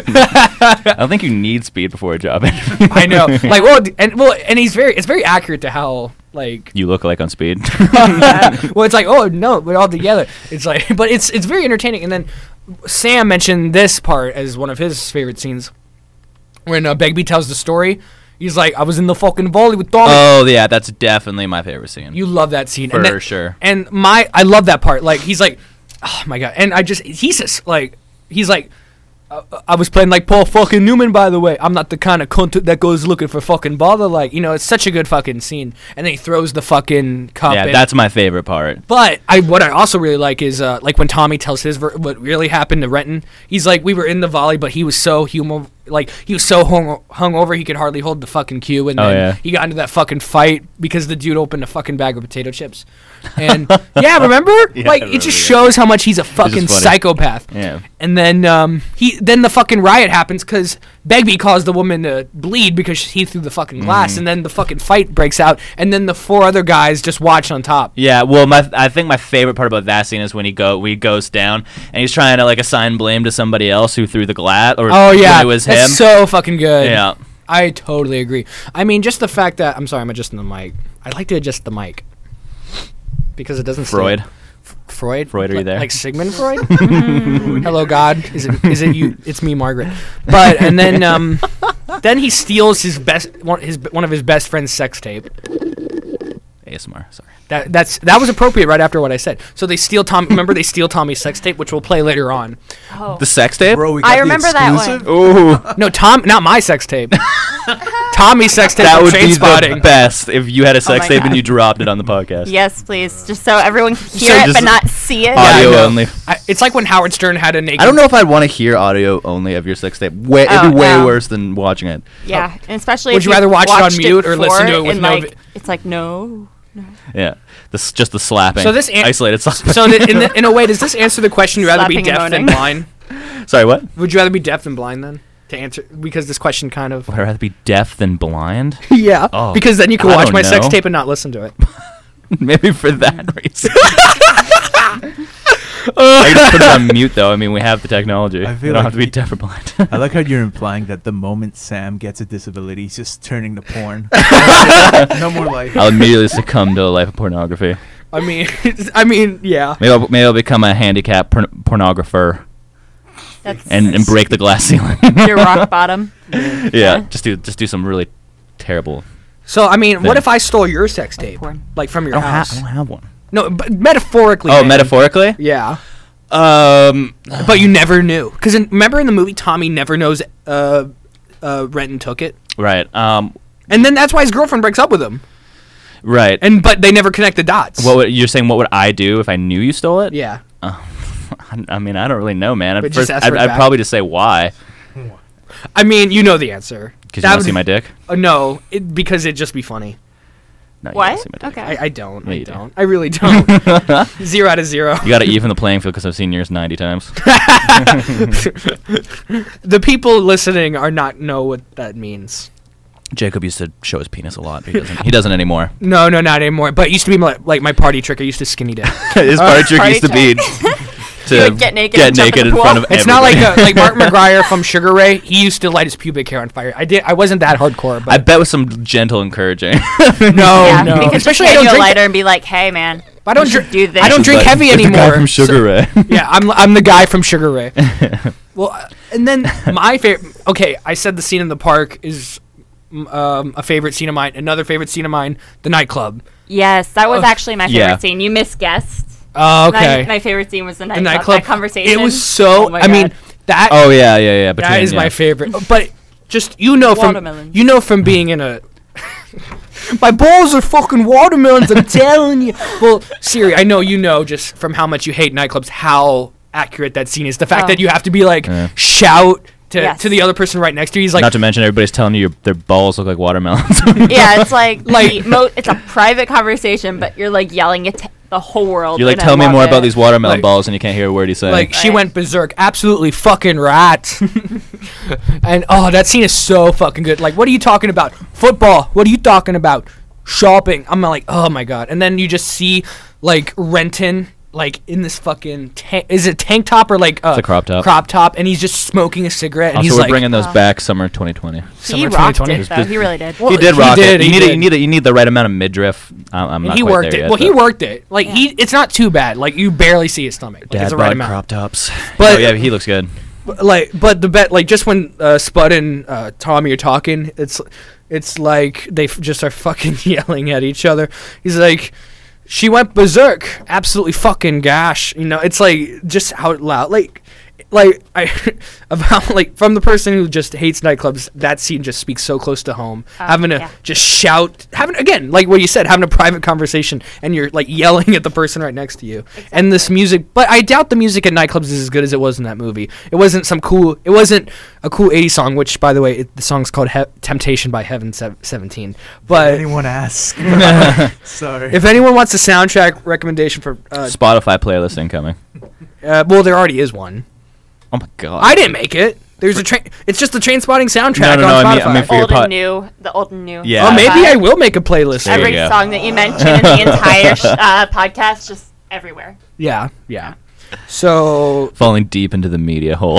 I don't think you need speed before a job interview. I know, like well, d- and well, and he's very it's very accurate to how like You look like on speed. well, it's like, oh no, we're all together. It's like, but it's it's very entertaining. And then Sam mentioned this part as one of his favorite scenes when uh, Begbie tells the story. He's like, I was in the fucking volley with Tommy. Oh yeah, that's definitely my favorite scene. You love that scene, for and that- sure. And my, I love that part. Like he's like, oh my god, and I just he's just like he's like. Uh, I was playing like Paul fucking Newman, by the way. I'm not the kind of cunt that goes looking for fucking bother. Like, you know, it's such a good fucking scene. And then he throws the fucking cup. Yeah, in. that's my favorite part. But I, what I also really like is uh, like when Tommy tells his ver- what really happened to Renton. He's like, we were in the volley, but he was so humor, like he was so hung hung over he could hardly hold the fucking cue, and Oh, then yeah. he got into that fucking fight because the dude opened a fucking bag of potato chips. And yeah, remember? Yeah, like I it just remember, yeah. shows how much he's a fucking funny. psychopath. Yeah. And then um, he then the fucking riot happens because Begbie caused the woman to bleed because he threw the fucking glass, Mhm. and then the fucking fight breaks out, and then the four other guys just watch on top. Yeah, well, my I think my favorite part about that scene is when he go we goes down and he's trying to like assign blame to somebody else who threw the glass, or Oh yeah, when it was that's him. so fucking good. Yeah, I totally agree. I mean, just the fact that I'm sorry, I'm adjusting the mic. I like to adjust the mic because it doesn't. stay- Freud. F- Freud. Freud, are you Like- there? Like Sigmund Freud. Hello, God. Is it? Is it you? It's me, Margaret. But and then um, then he steals his best one his one of his best friend's sex tape. A S M R. Sorry. That that's that was appropriate right after what I said. So they steal Tom. Remember they steal Tommy's sex tape, which we'll play later on. Oh. The sex tape. Bro, we I got the remember that one. exclusive? Ooh, No, Tom, not my sex tape. Tommy's sex tape that from would be Trainspotting. the best if you had a sex my tape God. and you dropped it on the podcast. Yes, please. Just so everyone can hear So it just but not see it. Yeah, I Audio know. only. I, it's like when Howard Stern had a naked. I don't know if I'd want to hear audio only of your sex tape. Way, it'd Oh, be way no. worse than watching it. Yeah, and especially Would if you rather watch it on watched mute or listen to it before with and, no like, vi- it's like no. Yeah, this just the slapping. So this an- isolated slapping. So th- in, the, in a way, does this answer the question? You'd rather be Slapping and deaf than moaning. blind? Sorry, what? Would you rather be deaf than blind then? To answer, because this question kind of. Would I rather be deaf than blind? yeah. Oh, because then you can I watch don't my sex know. tape and not listen to it. Maybe for that reason. I can just put it on mute, though. I mean, we have the technology. I I feel don't like have to be we- deaf or blind. I like how you're implying that the moment Sam gets a disability, he's just turning to porn. No more life. I'll immediately succumb to a life of pornography. I mean, I mean, yeah. Maybe I'll, maybe I'll become a handicapped porn- pornographer That's and, and break the glass ceiling. your rock bottom. yeah, Yeah. just do just do some really terrible. So I mean, what Thing. if I stole your sex tape, porn. like from I your don't, ha- house? I don't have one. No, but metaphorically. Oh, man. metaphorically? Yeah, Um, but you never knew, because remember in the movie Tommy never knows uh, uh, Renton took it, right. Um, and then that's why his girlfriend breaks up with him, right. and but they never connect the dots. What would, you're saying? What would I do if I knew you stole it? Yeah. Uh, I mean, I don't really know, man. I'd, But first, just ask I'd, for it I'd back. probably just say why. I mean, you know the answer. Because That you want would- to see my dick? Uh, no, it, because it'd just be funny. No, you wanna What? see my dick. Okay. I, I don't. Yeah, I you do. don't. I really don't. Zero out of zero. You got to even the playing field because I've seen yours ninety times. The people listening are not know what that means. Jacob used to show his penis a lot. But he doesn't. He doesn't anymore. No, no, not anymore. But it used to be my, like my party trick. I used to skinny dip. His party trick Party used to be to You would get naked get and jump in naked the in front pool. of It's not like everybody. uh, like Mark McGuire from Sugar Ray. He used to light his pubic hair on fire. I did. I wasn't that hardcore, but I bet with some gentle encouraging. no, yeah, no. you could Especially just I hand don't you a drink. lighter and be like, "Hey, man, I don't you should drink. do this." I don't drink Like, heavy it's the guy anymore. from Sugar so- Ray. Yeah, I'm I'm the guy from Sugar Ray. Well, uh, and then my favorite. Okay, I said the scene in the park is mm, um, a favorite scene of mine. Another favorite scene of mine, the nightclub. Yes, that was Oh, actually my favorite yeah. scene. You misguessed. Oh, okay. My, my favorite scene was the the nightclub, nightclub that conversation. It was so. Oh my I mean, God. that Oh yeah, yeah, yeah. Between, that is yeah. my favorite. But just you know from Watermelons. you know from being in a. My balls are fucking watermelons. I'm telling you. Well, Siri, I know you know just from how much you hate nightclubs how accurate that scene is. The fact Oh. that you have to be like Yeah. shout to Yes. to the other person right next to you. He's like, Not to mention everybody's telling you your, their balls look like watermelons. Yeah, it's like Like- the mo- it's a private conversation, but you're like yelling at the whole world. You're like, and I tell me love more it. about these watermelon Like- balls, and you can't hear a word he's saying. like she Right. went berserk. Absolutely fucking rat. And oh, that scene is so fucking good. Like, what are you talking about? Football. What are you talking about? Shopping. I'm like, oh my god. And then you just see like Renton like in this fucking tank. Is it tank top or like uh, It's a crop top. Crop top, and he's just smoking a cigarette, and also, he's we're like, bringing those Oh. back summer twenty twenty. He Summer rocked twenty twenty. it though. He really did. Well, he did he rock did, it. he You need, it, did. you need it. You need the right amount of midriff. I'm, I'm and not he quite worked there it. yet, Well, he but worked it. Like he, it's not too bad. Like you barely see his stomach. Like, Dad it's the right bod amount. crop tops. But- oh, yeah, he looks good. But, like, but the bet, like, just when uh, Spud and uh, Tommy are talking, it's, it's like they f- just are fucking yelling at each other. He's like, "She went berserk, absolutely fucking gosh," you know. It's like just out loud, like, like I about like from the person who just hates nightclubs. That scene just speaks so close to home. Oh, having to yeah. just shout, having again, like what you said, having a private conversation, and you're like yelling at the person right next to you. And this music, but I doubt the music at nightclubs is as good as it was in that movie. It wasn't some cool. It wasn't a cool eighties song, which by the way, it, the song's called he- "Temptation" by Heaven Sev- Seventeen. But anyone ask? Sorry. if anyone wants a soundtrack recommendation for, uh, Spotify playlist incoming. uh, well, there already is one. Oh my god. I didn't make it. There's a train. It's just the Train Spotting soundtrack No, no, no, on I Spotify. mean- I mean for your Old pod- and new, the old and new. Yeah. Oh, maybe Spotify. I will make a playlist. There Every you go. song that you mention in the entire sh- uh, podcast, just everywhere. Yeah, yeah. So, Falling deep into the media hole.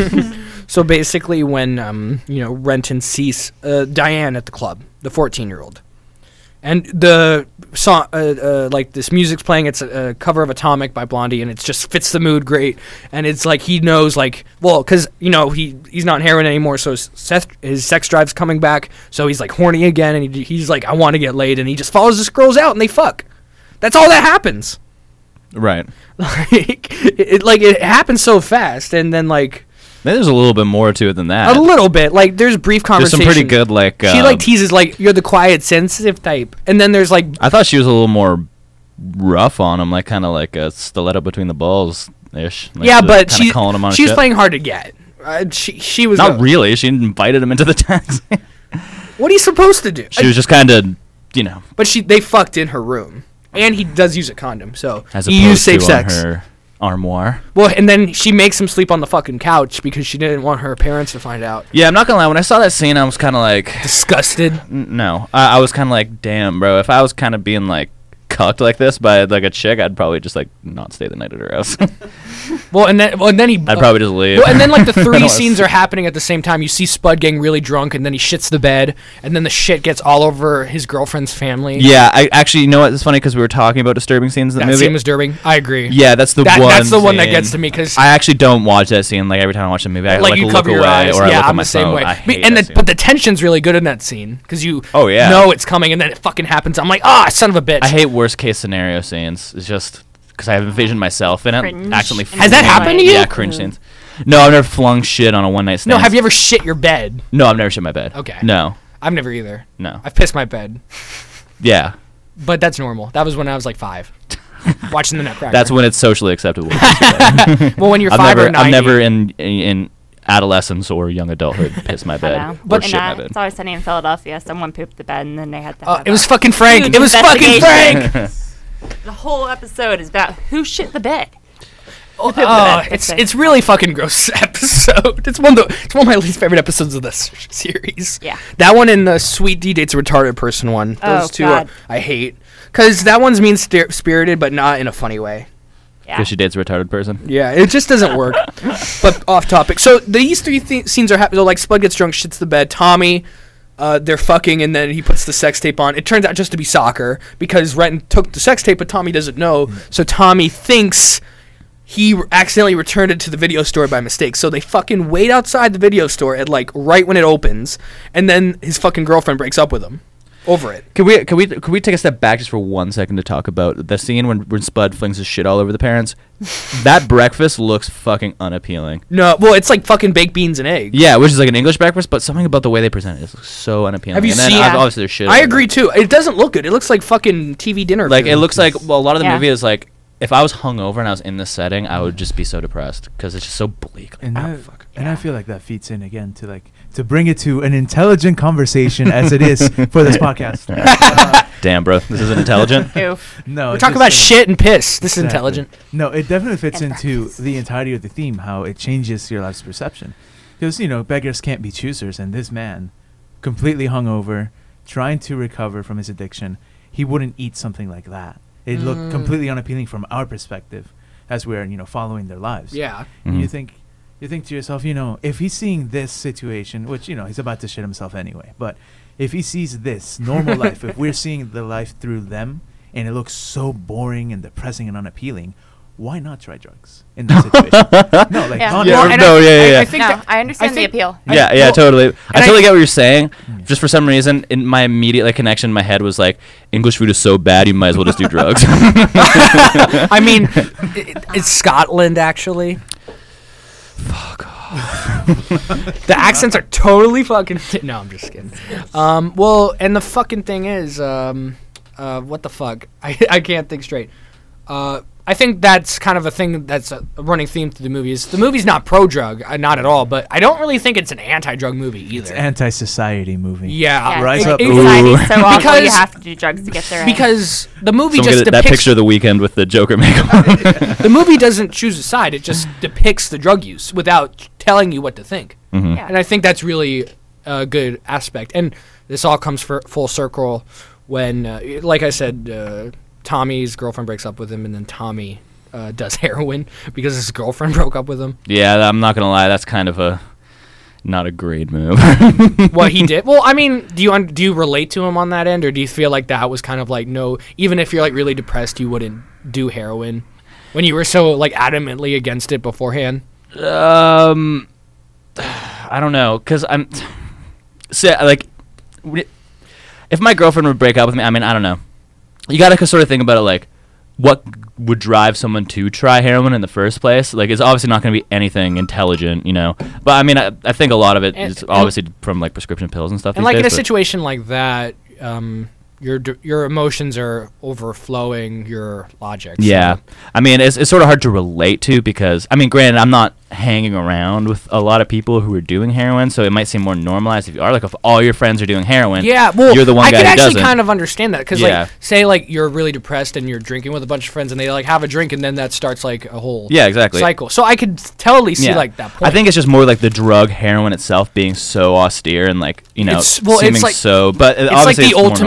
so basically, when um, you know, Renton sees uh, Diane at the club, the fourteen-year-old, and the song, uh, uh, like this music's playing. It's a, a cover of Atomic by Blondie, and it just fits the mood great. And it's like he knows, like, well, because you know he he's not on heroin anymore, so his, sex- his sex drive's coming back. So he's like horny again, and he, he's like, I want to get laid, and he just follows this girls out, and they fuck. That's all that happens. right. Like it, it like it happens so fast, and then like Maybe there's a little bit more to it than that. a little bit like there's brief There's conversation. some pretty good like. She uh, like teases like you're the quiet, sensitive type, and then there's like I thought she was a little more rough on him, like kind of like a stiletto between the balls ish. Like, yeah, just but kinda she calling him on she was shit. playing hard to get. Uh, she she was Not a- really. She invited him into the taxi. What are you supposed to do? She was just kind of, you know, but she they fucked in her room, and he does use a condom, so as he opposed used safe to sex. on her armoire. Well, and then she makes him sleep on the fucking couch because she didn't want her parents to find out. Yeah, I'm not gonna lie. When I saw that scene, I was kind of like, Disgusted. n- no. I, I was kind of like, damn, bro. If I was kind of being like talked like this by like a chick, I'd probably just like not stay the night at her house. Well, and then well, and then he. I'd uh, probably just leave. Well, and then like the I three don't scenes wanna are happening at the same time. You see Spud getting really drunk, and then he shits the bed, and then the shit gets all over his girlfriend's family. Yeah, I actually, you know what? It's funny because we were talking about disturbing scenes in the that movie. scene was disturbing. I agree. Yeah, that's the That- one. that's the one that scene. gets to me, 'cause- I actually don't watch that scene. Like every time I watch a movie, I like, like, you look cover away your eyes. or I yeah, look at I'm my the same phone. way. I I mean, hate and that the, scene. but the tension's really good in that scene because you Oh, yeah. know it's coming, and then it fucking happens. I'm like, ah, son of a bitch. I hate worst case scenario scenes. It's just because I have envisioned myself in it. Cringe. Accidentally. Has that flung- happened to you? Yeah, cringe scenes. No, I've never flung shit on a one night stand. no, have you ever shit your bed? No, I've never shit my bed. Okay. No, I've never either. no. I've pissed my bed, Yeah, but that's normal. That was when I was like five, watching the Nutcracker. that's when it's socially acceptable. well, when you're I've five never, or nine. I've never in in adolescence or young adulthood pissed my I bed know. or But shit in my uh, bed. It's Always Sunny in Philadelphia. Someone pooped the bed, and then they had to. Uh, have it was a fucking Frank. huge It was fucking investigation. Frank. The whole episode is about who shit the bed. Oh, pooped the oh, bed, it's that's it. it's really fucking gross episode. It's one of the it's one of my least favorite episodes of this series. Yeah. That one and the Sweet D dates a retarded person one. Those Oh, two God. Are, I hate because that one's mean sti- spirited, but not in a funny way. Yeah. Because she dates a retarded person. Yeah, it just doesn't work. But off topic. So these three th- scenes are happening. So like Spud gets drunk, shits the bed. Tommy, uh, they're fucking, and then he puts the sex tape on. It turns out just to be soccer because Renton took the sex tape, but Tommy doesn't know. So Tommy thinks he r- accidentally returned it to the video store by mistake. So they fucking wait outside the video store at like right when it opens, and then his fucking girlfriend breaks up with him over it. Can we can we can we take a step back just for one second to talk about the scene when, when Spud flings his shit all over the parents? That breakfast looks fucking unappealing. No, well, it's like fucking baked beans and eggs. Yeah, which is like an English breakfast, but something about the way they present it looks so unappealing. Have you and then seen- ob- Yeah. obviously there's shit. I over agree it. too. It doesn't look good. It looks like fucking T V dinner. Like food. it looks like well, a lot of the Yeah. movie is like if I was hungover and I was in this setting, I would just be so depressed because it's just so bleak. Like, And, ah, that, fuck. and I feel like that feeds in again to like to bring it to an intelligent conversation as it is for this podcast. Uh, Damn, bro, this isn't intelligent. Oof. no, We're it's talking just, about uh, shit and piss. This is Exactly. intelligent. No, it definitely fits And into breakfast. the entirety of the theme, how it changes your life's perception. Because, you know, beggars can't be choosers, and this man, completely hungover, trying to recover from his addiction, he wouldn't eat something like that. It Mm. looked completely unappealing from our perspective as we're, you know, following their lives. Yeah. And you Mhm. think you think to yourself, you know, if he's seeing this situation, which, you know, he's about to shit himself anyway, but if he sees this normal life, if we're seeing the life through them and it looks so boring and depressing and unappealing, why not try drugs in that situation? No, like Yeah. honestly. Yeah, and no, I, yeah, yeah, I, yeah. I think no, that, I understand I the think- appeal. I- Yeah, yeah, well, totally. I and I- totally get what you're saying. Mm. Just for some reason, in my immediate like connection in my head was like, English food is so bad, you might as well just do drugs. I mean, it, it's Scotland actually. Fuck off. The accents are totally fucking. No, I'm just kidding. Um, well, and the fucking thing is, um, uh, what the fuck? I I can't think straight. Uh, I think that's kind of a thing that's a running theme through the movie. Is the movie's not pro-drug, uh, not at all, but I don't really think it's an anti-drug movie either. It's an anti-society movie. yeah, Yeah, Rise it- up. Society's so awful, Because- you have to do drugs to get there. because the movie Someone just get that depicts picture of the weekend with the Joker makeup. the movie doesn't choose a side. It just depicts the drug use without telling you what to think. Mhm. Yeah. And I think that's really a good aspect. And this all comes for full circle when, uh, like I said, uh, Tommy's girlfriend breaks up with him, and then Tommy uh, does heroin because his girlfriend broke up with him. Yeah, I'm not gonna lie, that's kind of a not a great move. What he did. Well, I mean, do you un- do you relate to him on that end, or do you feel like that was kind of like no? Even if you're like really depressed, you wouldn't do heroin when you were so like adamantly against it beforehand. Um, I don't know, cause I'm, so, like, w- if my girlfriend would break up with me, I mean, I don't know. You gotta sort of think about it, like, what would drive someone to try heroin in the first place? Like, it's obviously not gonna be anything intelligent, you know. But I mean, I, I think a lot of it And- is obviously from like prescription pills and stuff. And these like in a days, but- situation like that, um, your d- your emotions are overflowing your logic. so- Yeah, I mean, it's it's sort of hard to relate to because I mean, granted, I'm not hanging around with a lot of people who are doing heroin, so it might seem more normalized if you are. Like, if all your friends are doing heroin, Yeah, well, you're the one I guy can who actually doesn't. kind of understand that because, Yeah. like, say like you're really depressed and you're drinking with a bunch of friends, and they like have a drink, and then that starts like a whole Yeah, exactly. cycle. So I could totally see Yeah. like that point. I think it's just more like the drug heroin itself being so austere and like you know It's- well, it's seeming like- so. But it it's like obviously the it's more ultimate normalized.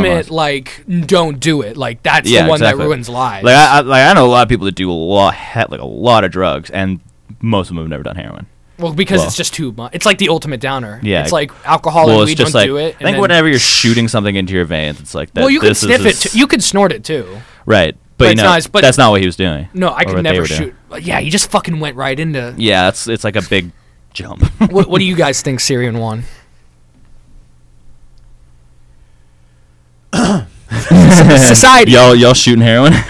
like don't do it. Like that's Yeah, the one exactly. that ruins lives. Like I, I like I know a lot of people that do a lot he- like a lot of drugs, and most of them have never done heroin. well, because well. it's just too much. It's like the ultimate downer. Yeah. It's like alcohol well, and it's weed just don't like do it. I and think then- whenever you're shooting something into your veins, it's like that. well, you could this is sniff a it. s- Too. You could snort it too. right, but, but you it's know not as- but- that's not what he was doing. No, I or could what they never were doing. shoot. But yeah, he just fucking went right into. Yeah, that's it's like a big jump. what, what do you guys think Syrian won? Society. y'all y'all shooting heroin? No.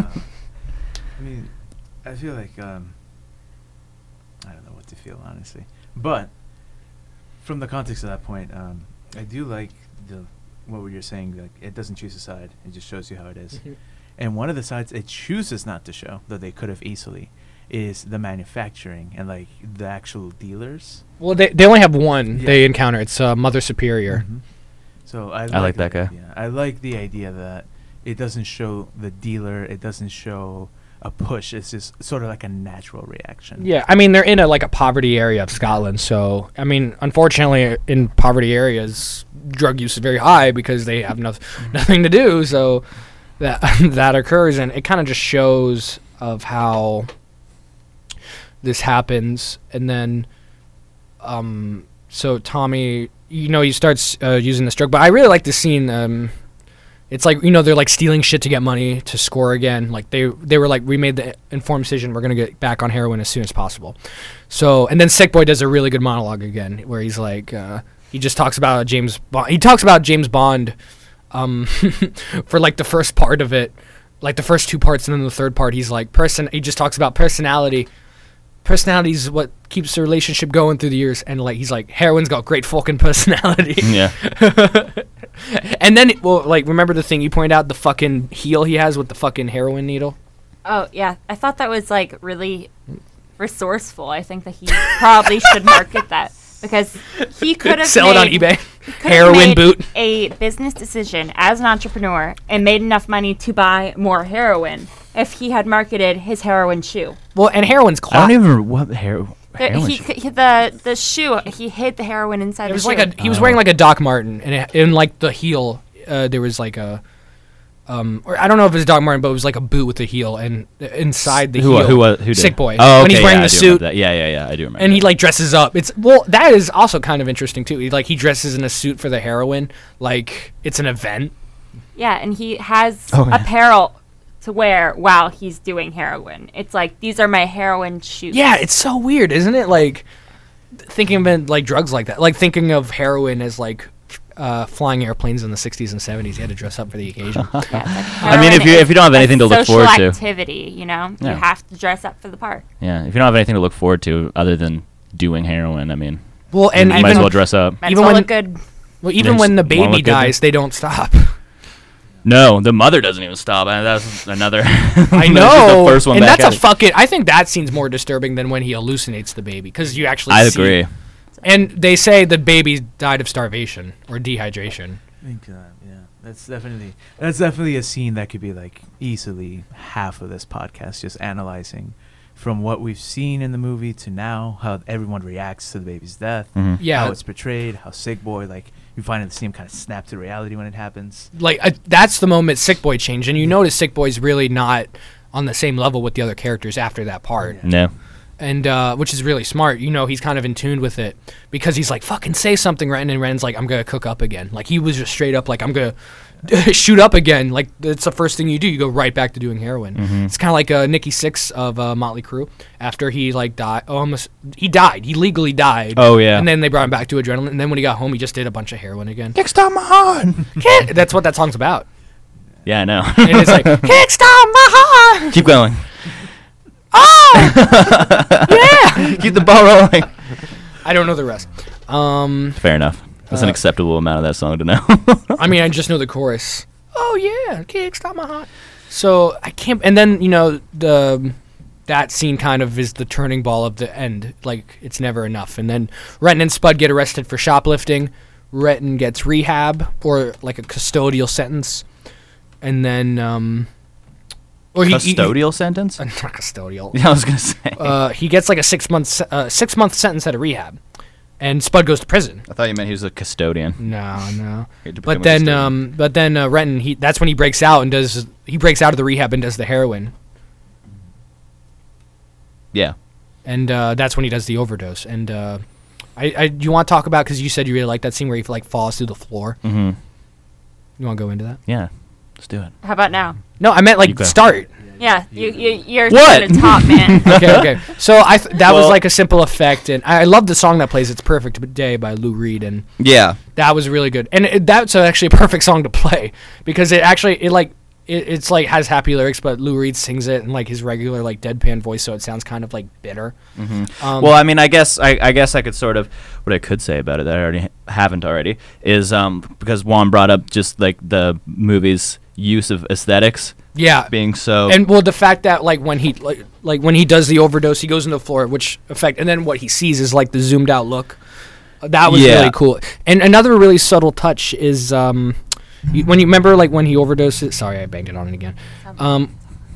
I mean, I feel like um, I don't know what to feel honestly, but from the context of that point, um, I do like the what you're saying. Like, it doesn't choose a side; it just shows you how it is. Mhm. And one of the sides it chooses not to show, though they could have easily, is the manufacturing and like the actual dealers. Well, they they only have one Yeah. they encounter. It's uh, Mother Superior. Mhm. So I, like that guy. idea. I like the idea that it doesn't show the dealer. It doesn't show a push. It's just sort of like a natural reaction. Yeah, I mean they're in a like a poverty area of Scotland, so I mean unfortunately in poverty areas drug use is very high because they have no, nothing to do, so that that occurs, and it kind of just shows of how this happens, and then um so Tommy, you know, he starts uh, using this drug, but I really like the scene. Um, It's like, you know, they're like stealing shit to get money to score again. Like they they were like, we made the informed decision, we're gonna get back on heroin as soon as possible. So, and then Sick Boy does a really good monologue again, where he's like, uh, he just talks about James Bond. He talks about James Bond, um, for like the first part of it, like the first two parts, and then the third part, he's like person. He just talks about personality. Personality is what keeps the relationship going through the years, and like he's like, heroin's got great fucking personality. Yeah. And then, well, like, remember the thing you pointed out, the fucking heel he has with the fucking heroin needle? Oh yeah, I thought that was like really resourceful. I think that he probably should market that because he could have Sell it on made- eBay. he could have Heroin made boot. a business decision as an entrepreneur and made enough money to buy more heroin if he had marketed his heroin shoe. Well, and heroin's I cloth. don't even what hair. The, heroin he, shit. c- he- the the shoe he hid the heroin inside It the was shoe. like a, he was Oh. wearing like a Doc Marten, and it, in like the heel, uh, there was like a, um, or I don't know if it was Doc Marten, but it was like a boot with a heel, and uh, inside the who heel, who was who did? Sick Boy, Oh, okay, when he's wearing yeah, the I do remember suit, that. Yeah, yeah, yeah. I do remember. and he that. like dresses up. It's well, that is also kind of interesting too. He like he dresses in a suit for the heroin, like it's an event. Yeah, and he has Oh, yeah. apparel to wear while he's doing heroin. It's like, these are my heroin shoes. Yeah, it's so weird, isn't it? Like thinking of it like drugs like that, like thinking of heroin as like uh, flying airplanes in the sixties and seventies. You had to dress up for the occasion. Yeah, it's like I mean, if heroin you- is if you don't have a anything to look social forward to. activity, you know, Yeah. you have to dress up for the part. Yeah, if you don't have anything to look forward to other than doing heroin, I mean, Well, and you even might as well dress up. Might Even as well when- look good. well, even Just when the wanna baby look good dies, they don't stop. No, the mother doesn't even stop. And that's another. I That's know, just the first one and back that's at a it. fucking. I think that scene's more disturbing than when he hallucinates the baby, because you actually. I see- agree. And they say the baby died of starvation or dehydration. I think, uh, yeah, that's definitely that's definitely a scene that could be like easily half of this podcast, just analyzing from what we've seen in the movie to now, how everyone reacts to the baby's death, Mhm. Yeah. how it's portrayed, how Sick Boy, like you finally see him kind of snap to reality when it happens. Like uh, that's the moment Sick Boy changed, and you notice Sick Boy's really not on the same level with the other characters after that part. Yeah. No. And uh, which is really smart. You know, he's kind of in tune with it because he's like, "Fucking say something, Ren." And Ren's like, "I'm gonna cook up again." Like he was just straight up like, "I'm gonna shoot up again." Like that's the first thing you do. You go right back to doing heroin. Mhm. It's kind of like uh, Nikki Sixx of uh, Motley Crue. After he like died, oh, almost he died. He legally died. Oh, yeah. And then they brought him back to adrenaline. And then when he got home, he just did a bunch of heroin again. Kickstart my heart. Can't- that's what that song's about. Yeah, I know. And it's like, "Kickstart my heart." Keep going. Oh, yeah. Keep the ball rolling. I don't know the rest. Um, Fair enough. That's an Uh, acceptable amount of that song to know. I mean, I just know the chorus. Oh yeah, kickstart my heart. So I can't. And then you know the that scene kind of is the turning ball of the end. Like it's never enough. And then Renton and Spud get arrested for shoplifting. Renton gets rehab or like a custodial sentence, and then um, or he, he- Custodial sentence? uh, not custodial. Yeah, I was gonna say. Uh, he gets like a six month se- uh, six month sentence at a rehab, and Spud goes to prison. I thought you meant he was a custodian. No, no. He had to become But a then, custodian. um, but then uh, Renton, he that's when he breaks out and does he breaks out of the rehab and does the heroin, yeah. and uh, that's when he does the overdose. And uh, I, I, do you want to talk about because you said you really like that scene where he like falls through the floor? Mm-hmm. You want to go into that? Yeah. Let's do it. How about now? No, I meant You like go. start. Yeah, you, you, you're What? the top, man. Okay, okay. So I th- that was Well- like a simple effect, and I, I love the song that plays "It's Perfect Day" by Lou Reed, and Yeah. that was really good. And it, that's actually a perfect song to play because it actually it like it, it's like has happy lyrics, but Lou Reed sings it in like his regular like deadpan voice, so it sounds kind of like bitter. Mm-hmm. Um, Well, I mean, I guess I, I guess I could sort of what I could say about it that I already haven't already is um because Juan brought up just like the movie's use of aesthetics yeah. being so And well, the fact that like when he like like when he does the overdose, he goes into the floor, which effect, and then what he sees is like the zoomed out look. Uh, That was Yeah. really cool. And another really subtle touch is um, you, when you remember like when he overdoses. Sorry, I banged it on it again. Um,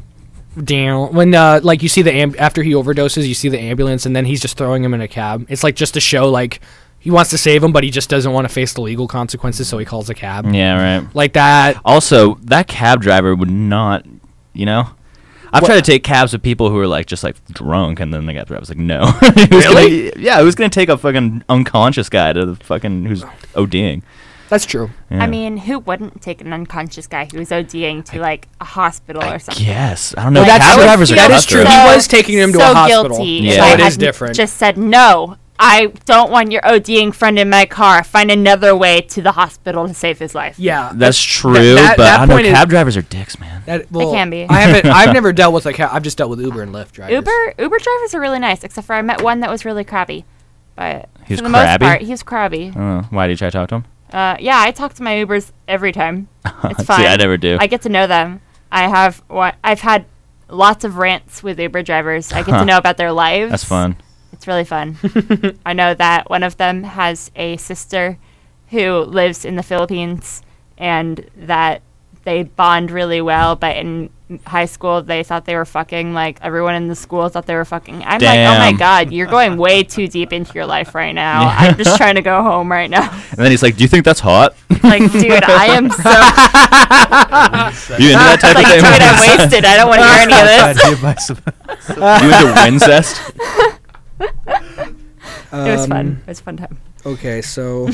down when uh like you see the amb- after he overdoses, you see the ambulance, and then he's just throwing him in a cab. It's like just to show like he wants to save him, but he just doesn't want to face the legal consequences, so he calls a cab. yeah, right. Like that. Also, that cab driver would not, you know. I've What- tried to take cabs with people who are like just like drunk, and then the cab driver was like, "No." He was Really? Gonna, yeah, who's gonna take a fucking unconscious guy to the fucking who's ODing? That's true. Yeah. I mean, who wouldn't take an unconscious guy who's ODing to like a hospital or something? yes, I don't know. Well, that's cab true. drivers are That is true. cutthroat. He So- was taking him to so a hospital, guilty Yeah. if so I it is hadn't different. Just said no. I don't want your ODing friend in my car. Find another way to the hospital to save his life. Yeah, That's true, that- but that I don't know. point is- Cab drivers are dicks, man. That, well, can be. I haven't. I've never dealt with a cab. I've just dealt with Uber and Lyft drivers. Uber Uber drivers are really nice, except for I met one that was really crabby. But He was for the crabby? most part, he was crabby. Oh, why did you try to talk to him? Uh, yeah, I talk to my Ubers every time. It's See, fine. I never do. I get to know them. I have what I've had lots of rants with Uber drivers. I get Huh. to know about their lives. That's fun. It's really fun. I know that one of them has a sister who lives in the Philippines, and that they bond really well. But in high school, they thought they were fucking. Like everyone in the school thought they were fucking. I'm like, oh my Damn. god, you're going way too deep into your life right now. Yeah. I'm just trying to go home right now. And then he's like, "Do you think that's hot? Like, dude, I am so you into that type like, of thing?" dude, I'm wasted. I don't want to hear any of Outside this. here by some- You into Wincest? It was fun. Um, It was a fun time. Okay, so,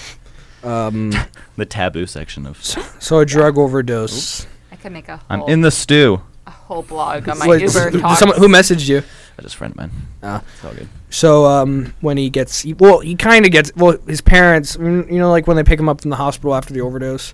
um, The taboo section of. so a drug overdose. I could make a I'm whole, in the stew. a whole blog on my Wait, Uber s- talks. someone who messaged you? I just friend of mine. Ah. It's all good. So, um, when he gets, he, well, he kind of gets, well, his parents, mm, you know, like when they pick him up from the hospital after the overdose,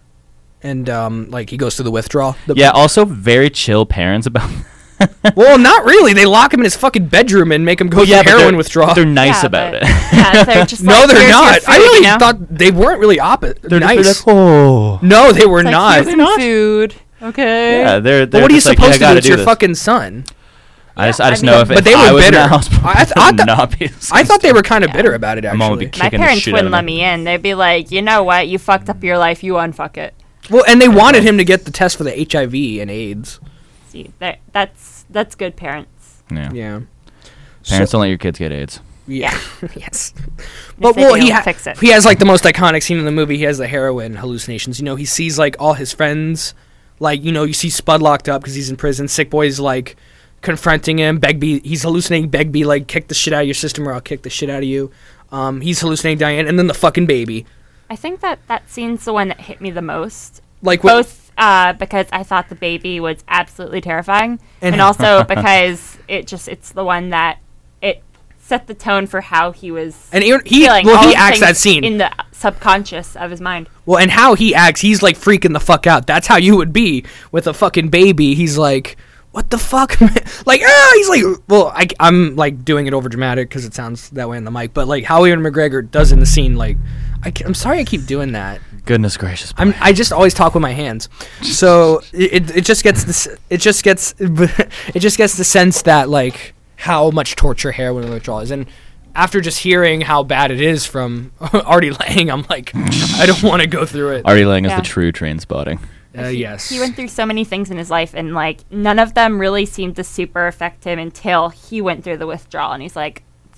and um, like he goes through the withdrawal. The Yeah. Also, very chill parents about. Well, not really. They lock him in his fucking bedroom and make him go Well, yeah, through but heroin they're- withdrawal. They're nice Yeah, about but- it. Yeah, they're just No, like, they're "Here's your not. I food," really you know? thought they weren't really opposite. They're nice. just like, oh. No, they were It's like, not. "Here's some food. Okay. Yeah, they're. But they're what are you just like, supposed yeah, I to do? gotta It's do your this. fucking son. I just, Yeah, I just I know mean- if, But if they were I was bitter. in that hospital, I th- I I would thought- not be. I thought they were kind of Yeah. bitter about it. I'm gonna be Actually, My kicking the parents shit out of wouldn't let them. me in. They'd be like, you know what? You fucked up your life. You unfuck it. well, and they wanted him to get the test for the H I V and AIDS. See, that, that's that's good parents. Yeah. Yeah. Parents So- don't let your kids get AIDS. Yeah. yes. If But they well, do, he ha- fix it. he has like the most iconic scene in the movie. He has the heroin hallucinations. You know, he sees like all his friends, like you know, you see Spud locked up because he's in prison. Sick Boy's like confronting him. Begbie, he's hallucinating Begbie like kick the shit out of your system or I'll kick the shit out of you. Um, he's hallucinating Diane, and then the fucking baby. I think that that scene's the one that hit me the most. Like what? Both uh, because I thought the baby was absolutely terrifying, And- and, also because it just it's the one that it set the tone for how he was And he, he feeling. well, all he the acts that things scene. in the subconscious of his mind. Well, and how he acts, he's like freaking the fuck out. That's how you would be with a fucking baby. He's like, what the fuck? man?" Like, ah, he's like, well, I, I'm like doing it over dramatic because it sounds that way in the mic, but like how Ewan McGregor does in the scene, like, I, am sorry I keep doing that. Goodness gracious. I'm, boy. I just always talk with my hands, so it, it, it just gets this, it just gets, it just gets the sense that like how much torture heroin withdrawal is, and after just hearing how bad it is from Artie Lang, I'm like, I don't want to go through it. Artie Lang is Yeah. the true train spotting. Uh, He- yes. He went through so many things in his life, and like none of them really seemed to super affect him until he went through the withdrawal, and he's like,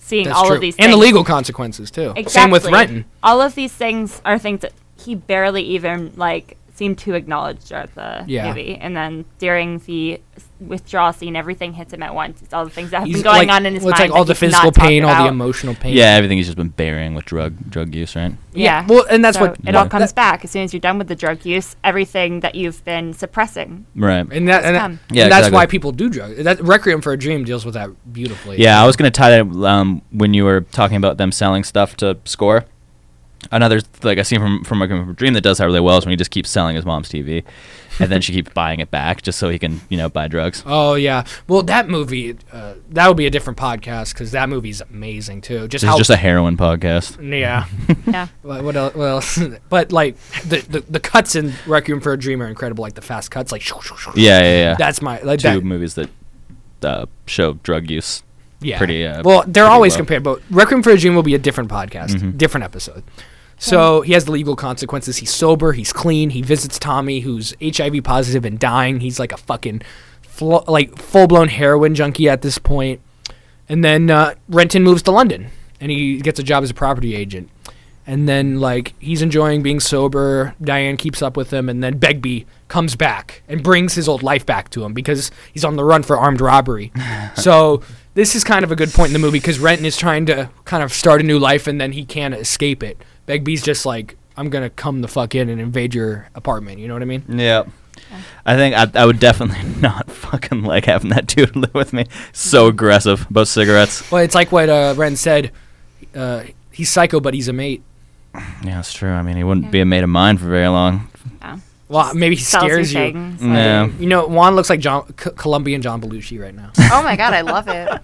seeing That's all true. of these and things. the legal consequences too. Exactly. Same with Renton. All of these things are things that he barely even like seemed to acknowledge throughout the Yeah. movie, and then during the s- withdrawal scene, everything hits him at once. It's all the things that have He's been going like, on in his well, it's mind. like all that the he's physical not talking pain, all the about. emotional pain. Yeah, everything he's just been burying with drug drug use, right? Yeah. Well, and that's So what it all what- comes that- back as soon as you're done with the drug use. Everything that you've been suppressing. Right. And that, and, that, come. Yeah, and that's exactly. why people do drugs. That Requiem for a Dream deals with that beautifully. Yeah, I was gonna tie that um, when you were talking about them selling stuff to score. Another like I seen from from Requiem for a Dream that does that really well is when he just keeps selling his mom's T V, and then she keeps buying it back just so he can you know buy drugs. Oh yeah. Well, that movie, uh, that would be a different podcast because that movie's amazing too. Just This how. is just a heroin podcast. yeah. Yeah. What, what else? What else? But like the, the the cuts in Requiem for a Dream are incredible. Like the fast cuts, like. Yeah, yeah, yeah. That's my like Two that. movies that uh, show drug use. Yeah. pretty, uh, well, they're pretty always well. compared, but Requiem for a Dream will be a different podcast, Mhm. different episode. So he has the legal consequences. He's sober. He's clean. He visits Tommy, who's H I V positive and dying. He's like a fucking, flo- like full blown heroin junkie at this point. And then uh, Renton moves to London, and he gets a job as a property agent. And then like he's enjoying being sober. Diane keeps up with him, and then Begbie comes back and brings his old life back to him because he's on the run for armed robbery. So this is kind of a good point in the movie because Renton is trying to kind of start a new life, and then he can't escape it. Begbie's just like, I'm gonna come the fuck in and invade your apartment. You know what I mean? Yeah. I think I, I would definitely not fucking like having that dude live with me. So aggressive about cigarettes. Well, it's like what uh, Ren said. Uh, he's psycho, but he's a mate. Yeah, that's true. I mean, he wouldn't Yeah. be a mate of mine for very long. Oh. Well, maybe he Sells you scares you. things. like- Yeah. You know, Juan looks like John, C- Colombian John Belushi right now. Oh my god, I love it.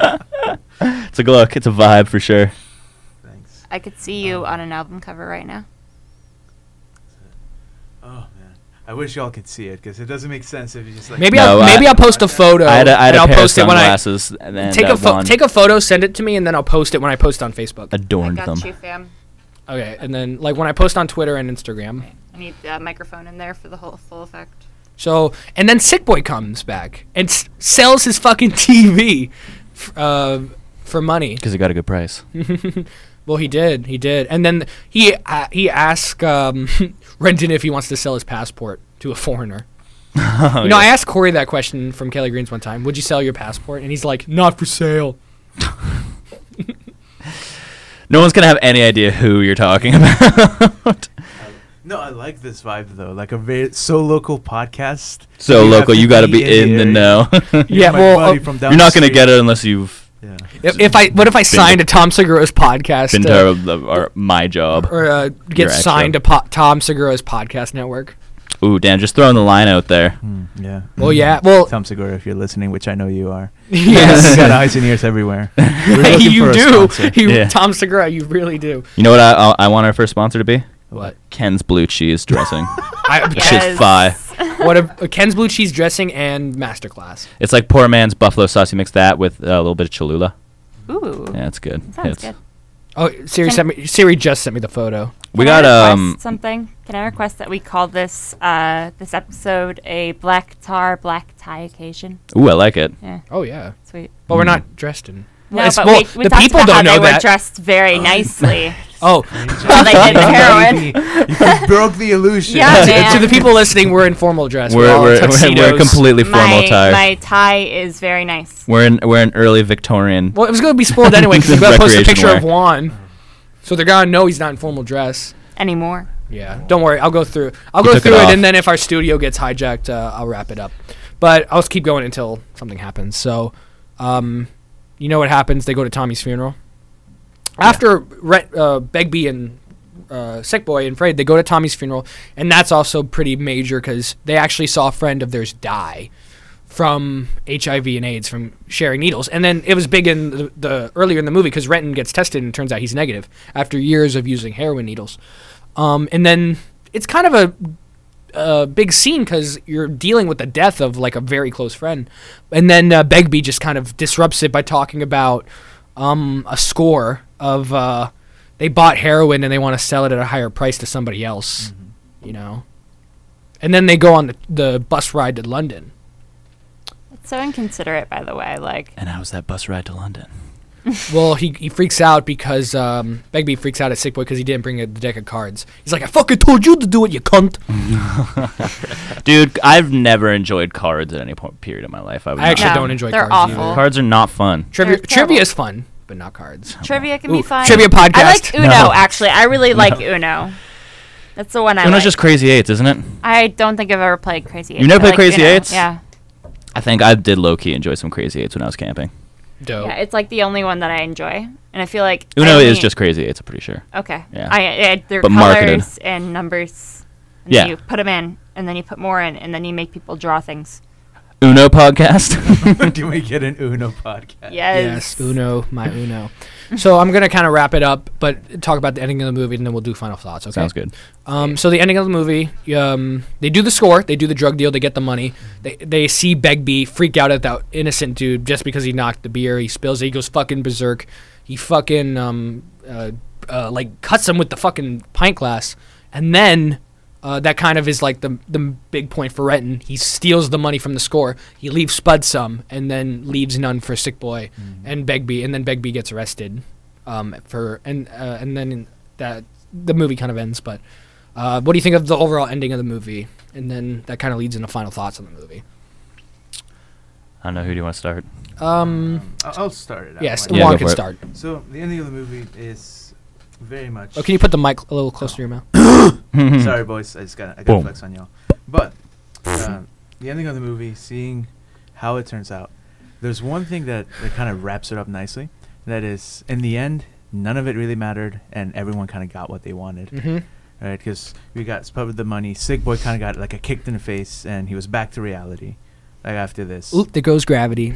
It's a look. It's a vibe for sure. Thanks. I could see you on an album cover right now. Oh man, I wish y'all could see it because it doesn't make sense if you just like. Maybe No, I'll maybe I- I'll post a photo. I had a, I had and a I'll pair of post it when I sunglasses and then take uh, a pho- Vaughn take a photo, send it to me, and then I'll post it when I post on Facebook. adorned I got them. you, fam. Okay, and then like when I post on Twitter and Instagram. I need a microphone in there for the whole full effect. So and then Sick Boy comes back and s- sells his fucking T V, f- uh, for money. Because he got a good price. Well, he did, he did, and then he uh, he asked um, Renton if he wants to sell his passport to a foreigner. Oh, You know, I yeah. asked Corey that question from Kelly Greens one time. Would you sell your passport? And he's like, not for sale. No one's gonna have any idea who you're talking about. No, I like this vibe though. Like a very so local podcast. So You have local, to you got to be be in in the the know. You're Yeah, my well, buddy uh, from down You're not the gonna street. get it unless you've Yeah. If, if I what if I Been signed to- to Tom Segura's podcast? been uh, to the, or my job. or uh, get Your signed to extra. po- Tom Segura's podcast network. Ooh, Dan, just throwing the line out there. Hmm, yeah. Well, yeah. Well, Tom Segura, if you're listening, which I know you are. yes. You got eyes and ears everywhere. We're looking you for a do. sponsor. You, Yeah. Tom Segura, you really do. You know what I I, I want our first sponsor to be? What? Ken's Blue Cheese Dressing. I, Shit's fire. What a, a Ken's blue cheese dressing and masterclass. It's like poor man's buffalo sauce. You mix that with uh, a little bit of Cholula. Ooh. Yeah, it's good. Sounds Hits. good. Oh, Siri Can- sent me. Siri just sent me the photo. We Can got I request um. something. Can I request that we call this uh, this episode a black tar black tie occasion? Ooh, I like it. Yeah, Oh yeah, sweet. but we're Mm. not dressed in. No, it's- but well, we, we the talked people about don't how know they were that. dressed very nicely. Oh, While they did the heroin. You broke the illusion. Yeah, to, man. to the people listening, we're in formal dress. We're all we're, we're, tuxedos. we're completely formal my attire. my tie is very nice. We're in we're in early Victorian. Well, it was going to be spoiled anyway because we got to post a Recreation picture wear. of Juan, so they're gonna know he's not in formal dress. Anymore. Yeah, don't worry. I'll go through. I'll He go took it through it, off. and then if our studio gets hijacked, uh, I'll wrap it up. But I'll just keep going until something happens. So, um, you know what happens? They go to Tommy's funeral. After Re- uh, Begbie and uh, Sick Boy and Fred, they go to Tommy's funeral, and that's also pretty major because they actually saw a friend of theirs die from H I V and AIDS from sharing needles. And then it was big in the, the earlier in the movie because Renton gets tested and it turns out he's negative after years of using heroin needles. Um, and then it's kind of a, a big scene because you're dealing with the death of like a very close friend. And then uh, Begbie just kind of disrupts it by talking about um, a score of uh, they bought heroin and they want to sell it at a higher price to somebody else, you know. And then they go on the, the bus ride to London. It's so inconsiderate, by the way. Like, And how was that bus ride to London? Well, he, he freaks out because um, Begbie freaks out at Sick Boy because he didn't bring a, the deck of cards. He's like, I fucking told you to do it, you cunt. Dude, I've never enjoyed cards at any point period of my life. I, would I actually not. No, don't enjoy they're cards awful. either. Cards are not fun. Trivia, They're trivia terrible. is fun, but not cards. Trivia can Ooh, be fun. trivia podcast. I like Uno, No. actually. I really like Uno. That's the one I Uno's like. just Crazy Eights, isn't it? I don't think I've ever played Crazy Eights. You've never I played like Crazy Uno. Eights? Yeah. I think I did low-key enjoy some Crazy Eights when I was camping. Dope. Yeah, it's like the only one that I enjoy. And I feel like... Uno I is only- just Crazy Eights, I'm pretty sure. Okay. Yeah. I, I, they're But marketed. colors and numbers. And Yeah. then you put them in, and then you put more in, and then you make people draw things. Uno podcast? Do we get an Uno podcast? Yes. Yes, Uno, my Uno. So I'm going to kind of wrap it up, but talk about the ending of the movie, and then we'll do final thoughts, okay? Sounds good. Um, so the ending of the movie, um, they do the score, they do the drug deal, they get the money. They they see Begbie freak out at that innocent dude just because he knocked the beer. He spills it. He goes fucking berserk. He fucking um uh, uh like cuts him with the fucking pint glass, and then uh, that kind of is like the the big point for Renton. He steals the money from the score. He leaves Spud some, and then leaves none for Sick Boy and Begbie, and then Begbie gets arrested. Um, for and uh, and then that the movie kind of ends, but. Uh, what do you think of the overall ending of the movie? And then that kind of leads into final thoughts on the movie. I don't know. Who do you want to start? Um, I'll, I'll start it out. yes, Why Yeah, Juan go can for it. start. not? So the ending of the movie is very much. Oh, can you put the mic a little closer to your mouth? Sorry, boys. I just got I got to Boom. flex on y'all. But uh, the ending of the movie, seeing how it turns out, there's one thing that, that kind of wraps it up nicely. That is, in the end, none of it really mattered, and everyone kind of got what they wanted. Mm-hmm. Right? Because we got Spud with the money. Sick Boy kind of got like a kick in the face, and he was back to reality. Like after this. Oop, there goes gravity.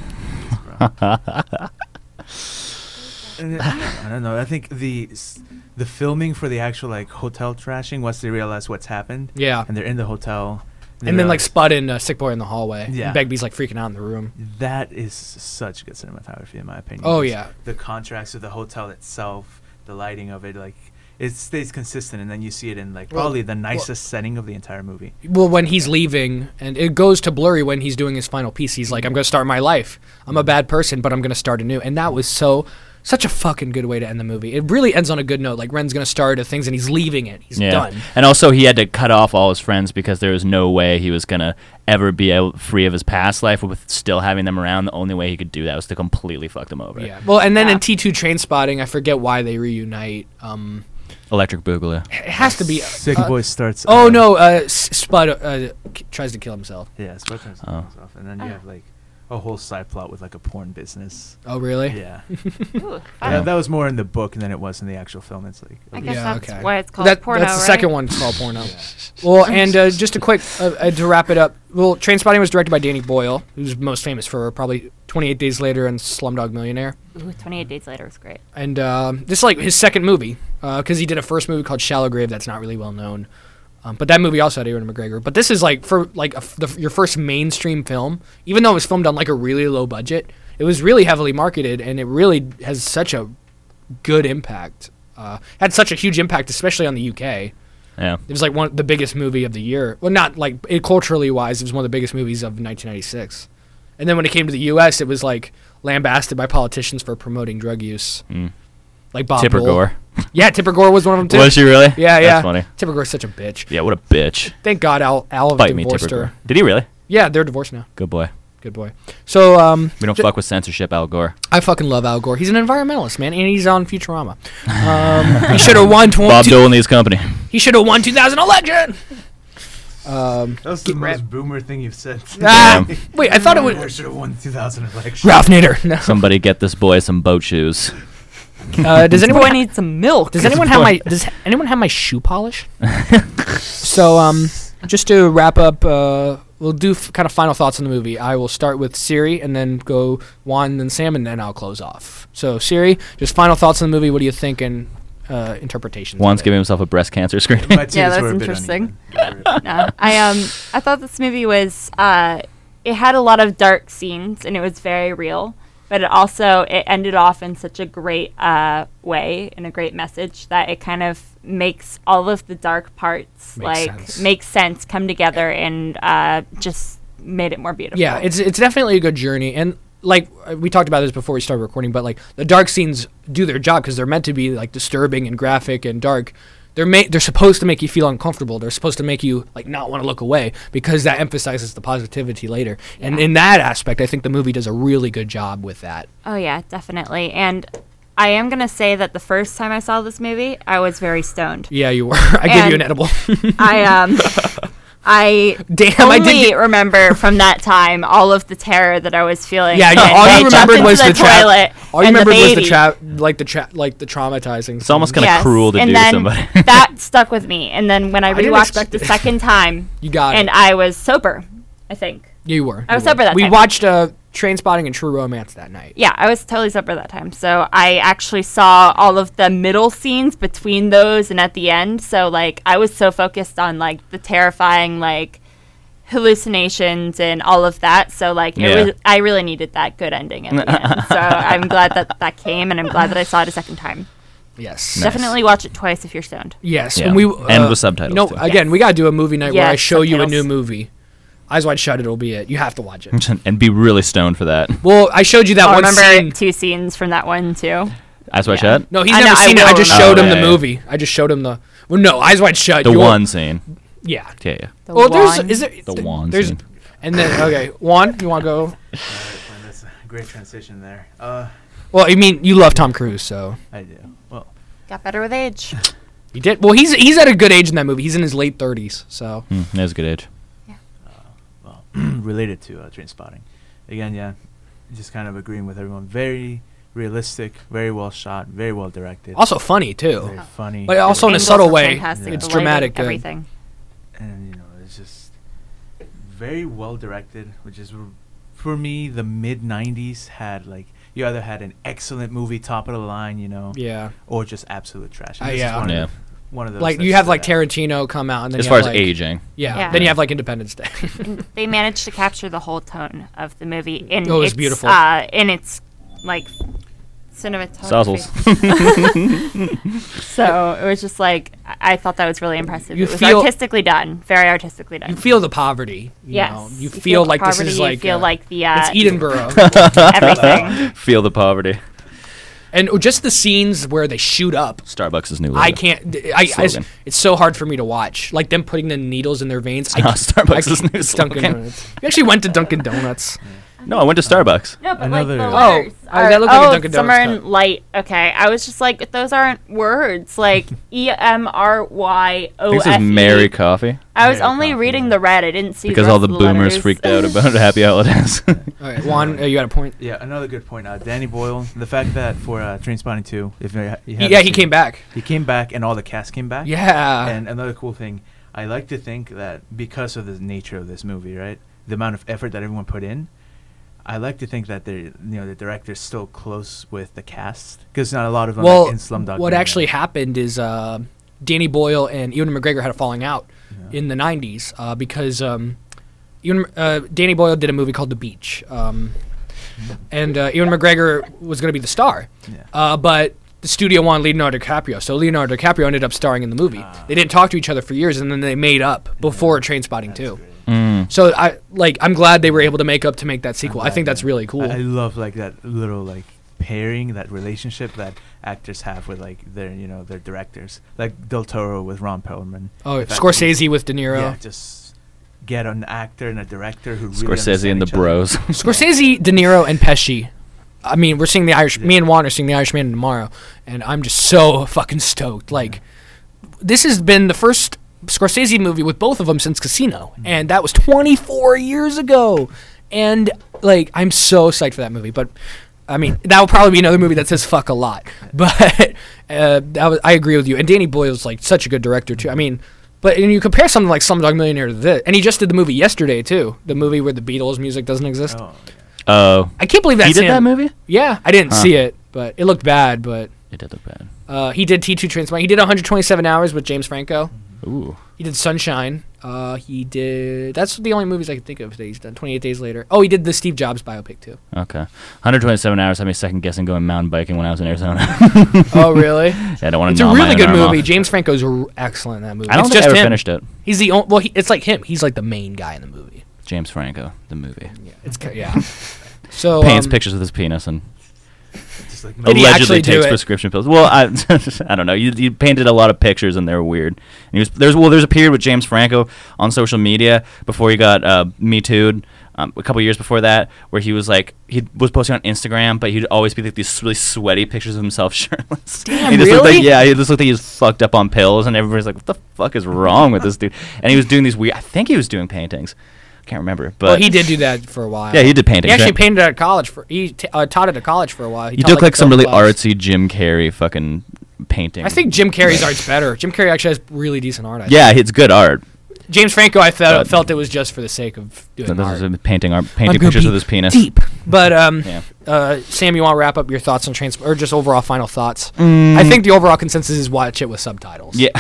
And it- I don't know. I think the s- the filming for the actual like hotel trashing, once they realize what's happened, Yeah. and they're in the hotel, they And then like realize- Spud and uh, Sick Boy in the hallway. Yeah. And Begbie's like freaking out in the room. that is such good cinematography in my opinion. Oh, Just yeah. the contrast of the hotel itself, the lighting of it, like it stays consistent, and then you see it in like Well, probably the nicest setting of the entire movie. Well, when he's leaving, and it goes to blurry when he's doing his final piece. He's like, I'm going to start my life. I'm a bad person, but I'm going to start anew. And that was so, such a fucking good way to end the movie. It really ends on a good note. Like, Ren's going to start at things, and he's leaving it. He's Yeah. done. And also, he had to cut off all his friends because there was no way he was going to ever be able, free of his past life with still having them around. The only way he could do that was to completely fuck them over. Yeah. Well, and then Yeah. in T two Train Spotting, I forget why they reunite. Um, Electric Boogaloo. it has to be. Sick uh, Boy starts. Oh uh, no! Uh, S- Spud uh, k- tries to kill himself. Yeah, Spud turns Oh. off, and then you Oh. have like a whole side plot with like a porn business. Oh really? Yeah. Ooh, Yeah. That, that was more in the book than it was in the actual film. It's like I okay. guess Yeah, that's okay. why it's called That, porno, that's the right? second one. It's called porno. Yeah. Well, and uh, just a quick uh, uh, to wrap it up. Well, Trainspotting was directed by Danny Boyle, who's most famous for probably twenty-eight Days Later and Slumdog Millionaire. Ooh, twenty-eight Days Later was great. And um, this is like his second movie because he did a first movie called Shallow Grave that's not really well known. Um, but that movie also had Ewan McGregor. But this is like for like a f- the, your first mainstream film, even though it was filmed on like a really low budget. It was really heavily marketed, and it really has such a good impact. Uh, had such a huge impact, especially on the U K. Yeah. It was like one the biggest movie of the year. Well, not like it, culturally wise, it was one of the biggest movies of nineteen ninety-six. And then when it came to the U S, it was like lambasted by politicians for promoting drug use, Mm. like Bob Tipper Dole. Gore. Yeah, Tipper Gore was one of them too. Was she really? Yeah, That's yeah. funny. Tipper Gore's such a bitch. Yeah, what a bitch. Thank God Al Al Bite me, divorced Tipper her. Gore. Did he really? Yeah, they're divorced now. Good boy. Good boy. So um, We don't ju- fuck with censorship, Al Gore. I fucking love Al Gore. He's an environmentalist, man, and he's on Futurama. Um, he should have won. Tw- Bob two- Dole and his company. he should have won two thousand election. Um, That was the most boomer thing you've said. ah, Damn. wait, I thought it was should have won two thousand election. Ralph Nader. No. Somebody get this boy some boat shoes. Uh, does anyone Boy ha- needs some milk. does anyone have my does anyone have my shoe polish? So um, just to wrap up, uh, we'll do f- kind of final thoughts on the movie. I will start with Siri, and then go Juan, and then Sam, and then I'll close off. So Siri, just final thoughts on the movie. What do you think and uh, interpretations? Juan's of it? giving himself a breast cancer screen. My titties Yeah, that's were a bit interesting. uneven. No, I um I thought this movie was uh it had a lot of dark scenes and it was very real, but it also it ended off in such a great uh way and a great message that it kind of makes all of the dark parts Makes like sense. make sense, come together, and uh just made it more beautiful. Yeah, it's it's definitely a good journey, and like uh, we talked about this before we started recording, but like the dark scenes do their job because they're meant to be like disturbing and graphic and dark. They're ma- they're supposed to make you feel uncomfortable. They're supposed to make you like not want to look away because that emphasizes the positivity later. And Yeah. in that aspect, I think the movie does a really good job with that. Oh yeah, definitely. And I am gonna say that the first time I saw this movie, I was very stoned. Yeah, you were. I gave you an And- edible. I um, I Damn, I only did. Get- remember from that time all of the terror that I was feeling. Yeah, you- when all you I jumped remembered into was the tra- toilet all you and remembered was the baby. tra- like the tra- like the traumatizing. It's almost scenes. kind of Yes, cruel to and do then somebody. that stuck with me. And then when I I didn't rewatched expect it the it. second time, You got and it. I was sober, I think. Yeah, you were. I was You were. sober that We time. watched uh, Train Spotting and True Romance that night. Yeah, I was totally sober that time. So I actually saw all of the middle scenes between those and at the end. So like I was so focused on like the terrifying like hallucinations and all of that. So like it Yeah. was, I really needed that good ending at the end. So I'm glad that that came, and I'm glad that I saw it a second time. Yes. Nice. Definitely watch it twice if you're stoned. Yes. Yeah. And we And uh, with subtitles, No, too. again, Yes. we gotta do a movie night where I Yes, show you a new subtitles. movie. Eyes Wide Shut, it'll be it. You have to watch it. and be really stoned for that. Well, I showed you that I'll one remember scene. two scenes from that one too. Eyes Wide Yeah. Shut? No, he's I know, never I seen it. I will just remember. showed Oh, him yeah, the yeah. movie. I just showed him the. Well, no, Eyes Wide Shut. The you one scene. Yeah. Yeah, yeah. The Well, there's wand. is there The th- wand There's scene. and then okay, Juan, you want to go? Alright, well, that's a great transition there. Uh, Well, I mean, you love Tom Cruise, so I do. Well, Got better with age. you did. Well, he's he's at a good age in that movie. He's in his late thirties, so Hmm, that was a good age. well, related to uh, Train Spotting, again, yeah, just kind of agreeing with everyone. Very realistic, very well shot, very well directed, also funny too. very funny, But also in a Angles subtle were way, fantastic, it's the lighting, dramatic good. Everything. and you know, it's just very well directed, which is r- for me the mid nineties had like you either had an excellent movie, top of the line, you know, Yeah, or just absolute trash. And Uh, this is yeah. one, Yeah. Of, one of those. like that you have stood like out. Tarantino come out, and then As you far have, as like, aging. Yeah, Yeah. then you have like Independence Day. And they managed to capture the whole tone of the movie in Oh, it was its, beautiful. Uh, in its like cinematography. Sausals. So it was just like I I thought that was really impressive. You it was feel- artistically done, very artistically done. You feel the poverty. You yes, know? You, feel, the like poverty, this is like you feel uh, like the uh, it's Edinburgh. everything. Feel the poverty. And just the scenes where they shoot up. Starbucks is new. I logo. can't. d- I, I- Slogan. it's so hard for me to watch. Like them putting the needles in their veins. I, No, I Starbucks is can't- new it's Dunkin' slogan. Donuts. You actually went to Dunkin' Donuts. No, I went to Starbucks. No, but Another- like the Oh, letters oh, are, that looked like a oh, Dunkin' some Donuts are in cup. light. Okay, I was just like, those aren't words. Like E M R Y I O think F this E. is Mary Coffee I was Mary only Coffee, reading yeah. the red. I didn't see because the all rest the of the boomers letters. freaked out about happy holidays. All right, Juan, uh, you got a point. Yeah, another good point. Uh, Danny Boyle, the fact that for uh, Train Spotting two, if you, ha- you He- haven't yeah, he seen came it, back. He came back, and all the cast came back. Yeah. And another cool thing, I like to think that because of the nature of this movie, right, the amount of effort that everyone put in, I like to think that the you know the director's still close with the cast because not a lot of them well, are in Slumdog. what Millionaire. actually happened is uh, Danny Boyle and Ewan McGregor had a falling out Yeah. in the nineties uh, because um, Ewan, uh, Danny Boyle did a movie called The Beach. Um, and uh, Ewan McGregor was going to be the star. Yeah. Uh, but the studio wanted Leonardo DiCaprio, so Leonardo DiCaprio ended up starring in the movie. Ah. They didn't talk to each other for years, and then they made up before Train Spotting That's two. great. Mm. So I like I'm glad they were able to make up to make that sequel. I'm I think glad, that's yeah. really cool. I, I love like that little like pairing, that relationship that actors have with like their you know their directors, like Del Toro with Ron Perlman. oh, The fact that he- Scorsese with De Niro. Yeah, just get an actor and a director who really Scorsese and the understand each other. bros. Scorsese, De Niro, and Pesci. I mean, we're seeing the Irish. Yeah. Me and Juan are seeing the Irishman tomorrow, and I'm just so fucking stoked. Like, this has been the first Scorsese movie with both of them since Casino, Mm-hmm. and that was twenty-four years ago. And like, I'm so psyched for that movie. But I mean, that will probably be another movie that says fuck a lot. But uh, that was, I agree with you. And Danny Boyle's like such a good director too. I mean. But and you compare something like Slumdog Millionaire to this, and he just did the movie yesterday too. The movie where the Beatles music doesn't exist. Oh, yeah. Oh, I can't believe that's he did him. that movie? Yeah, I didn't Huh. see it, but it looked bad. But It did look bad. uh, he did T two Transplant. He did one hundred twenty-seven hours with James Franco. Ooh. He did Sunshine. Uh, he did. That's the only movies I can think of that he's done. twenty-eight Days Later. Oh, he did the Steve Jobs biopic too. Okay. one hundred twenty-seven hours had me second guessing going mountain biking when I was in Arizona. Oh, really? Yeah, I don't want It's to a gnaw my really good arm off. movie. James Franco's r- excellent in that movie. I don't it's think I just ever him. finished it. He's the only. Well, he, it's like him. He's like the main guy in the movie. James Franco, the movie. Yeah, it's ki- yeah. So paints um, pictures of his penis and Just like Did he actually allegedly do takes it? prescription pills. Well, I I don't know. You, you painted a lot of pictures and they were weird. And he was there's well there's a period with James Franco on social media before he got uh, Me Too'd. Um, a couple years before that, where he was like, he was posting on Instagram, but he'd always be like these really sweaty pictures of himself shirtless. Damn, he just looked really? like, yeah, he just looked like he was fucked up on pills, and everybody's like, what the fuck is wrong with this dude? And he was doing these weird, I think he was doing paintings. I can't remember, but well, he did do that for a while. yeah, he did paintings. He actually right? painted at college for. He t- uh, taught at a college for a while. He You taught, took like some film really class. artsy Jim Carrey fucking painting. I think Jim Carrey's art's better. Jim Carrey actually has really decent art. I think. yeah, it's good art. James Franco, I felt But- felt it was just for the sake of doing This art. is a painting art, I'm painting gonna pictures be of his penis. Deep, but um, Yeah. uh, Sam, you want to wrap up your thoughts on trans or just overall final thoughts? Mm. I think the overall consensus is watch it with subtitles. Yeah.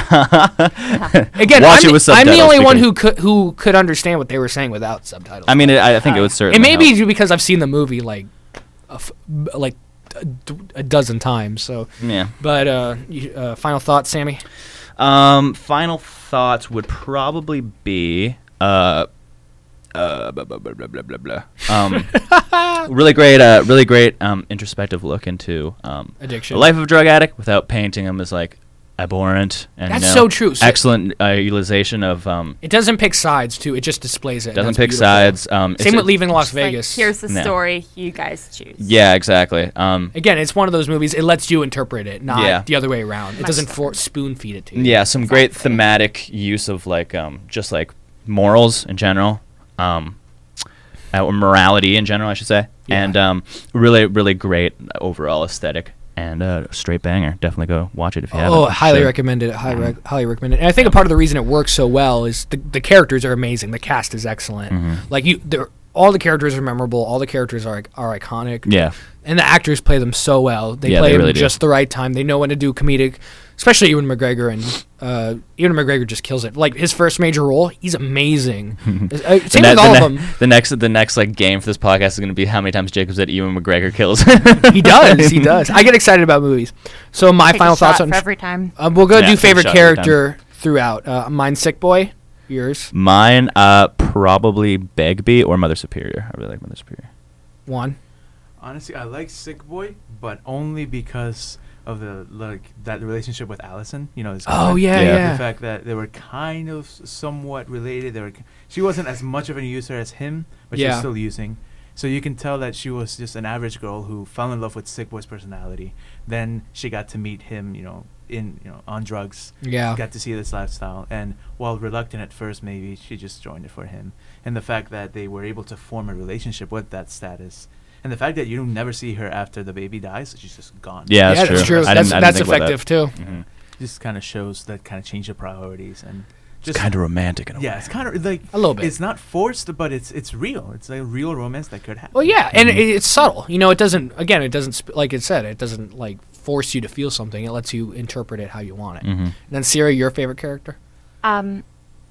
Again, Watch I'm, it with the- I'm the subtitles only one because- who could who could understand what they were saying without subtitles. I mean, it, I I think it would it certainly. may be help. because I've seen the movie like, a f- b- like a, d- a dozen times. So, Yeah. but uh, you, uh, final thoughts, Sammy. Um, final thoughts would probably be uh, uh, blah, blah, blah, blah, blah, blah, blah. Um, really great, uh, really great um, introspective look into um, Addiction. the life of a drug addict without painting him as like abhorrent and That's you know, so true. So- excellent uh, utilization of um, It doesn't pick sides too. It just displays it. and doesn't that's pick beautiful. sides. Um, Same it's with a- Leaving Las Just like, Vegas. here's the No. story. You guys choose. Yeah, exactly. Um, Again, it's one of those movies. It lets you interpret it, not Yeah. the other way around. It Much doesn't so. for- spoon feed it to you. Yeah, some great Exactly. thematic use of like um, just like morals in general, um, uh, or morality in general, I should say, Yeah. and um, really, really great overall aesthetic and uh, straight banger. Definitely go watch it if you haven't. Oh, highly Sure. recommend it. Highly, rec- highly recommend it. And I think a part of the reason it works so well is the the characters are amazing. The cast is excellent. Mhm. Like you, they're, all the characters are memorable. All the characters are are iconic. Yeah, And the actors play them so well. They Yeah, play they them really do. just the right time. They know when to do comedic, especially Ewan McGregor. And uh, Ewan McGregor just kills it. Like his first major role, he's amazing. uh, same The ne- with all the of ne- them. The next, the next like game for this podcast is going to be how many times Jacob said Ewan McGregor kills. He does. He does. I get excited about movies. So my Take a final shot thoughts on. for every time. Uh, we'll go Yeah, do take a favorite shot every time. character throughout. Uh, mine, Sick Boy. Yours, Mine, uh, probably Begbie or Mother Superior. I really like Mother Superior. one. Honestly, I like Sick Boy, but only because of the like that relationship with Allison. You know. his Oh girlfriend. yeah, Yeah. yeah. The fact that they were kind of s- somewhat related. They were. k- She wasn't as much of a user as him, but she Yeah. was still using. So you can tell that she was just an average girl who fell in love with Sick Boy's personality. Then she got to meet him, you know, in you know on drugs. Yeah. Got to see this lifestyle, and while reluctant at first, maybe she just joined it for him. And the fact that they were able to form a relationship with that status, and the fact that you never see her after the baby dies, she's just gone. Yeah, that's yeah, true. that's true. I That's, didn't- I didn't that's think about that. effective too. Mhm. Just kind of shows that kind of change of priorities and It's just kind of romantic in a yeah, way. it's kind of like A little bit. It's not forced, but it's it's real. It's like a real romance that could happen. Well, yeah, and Mhm. it, it's subtle. You know, it doesn't. Again, it doesn't. Sp- like it said, it doesn't like force you to feel something. It lets you interpret it how you want it. Mhm. And then Siri, your favorite character? Um,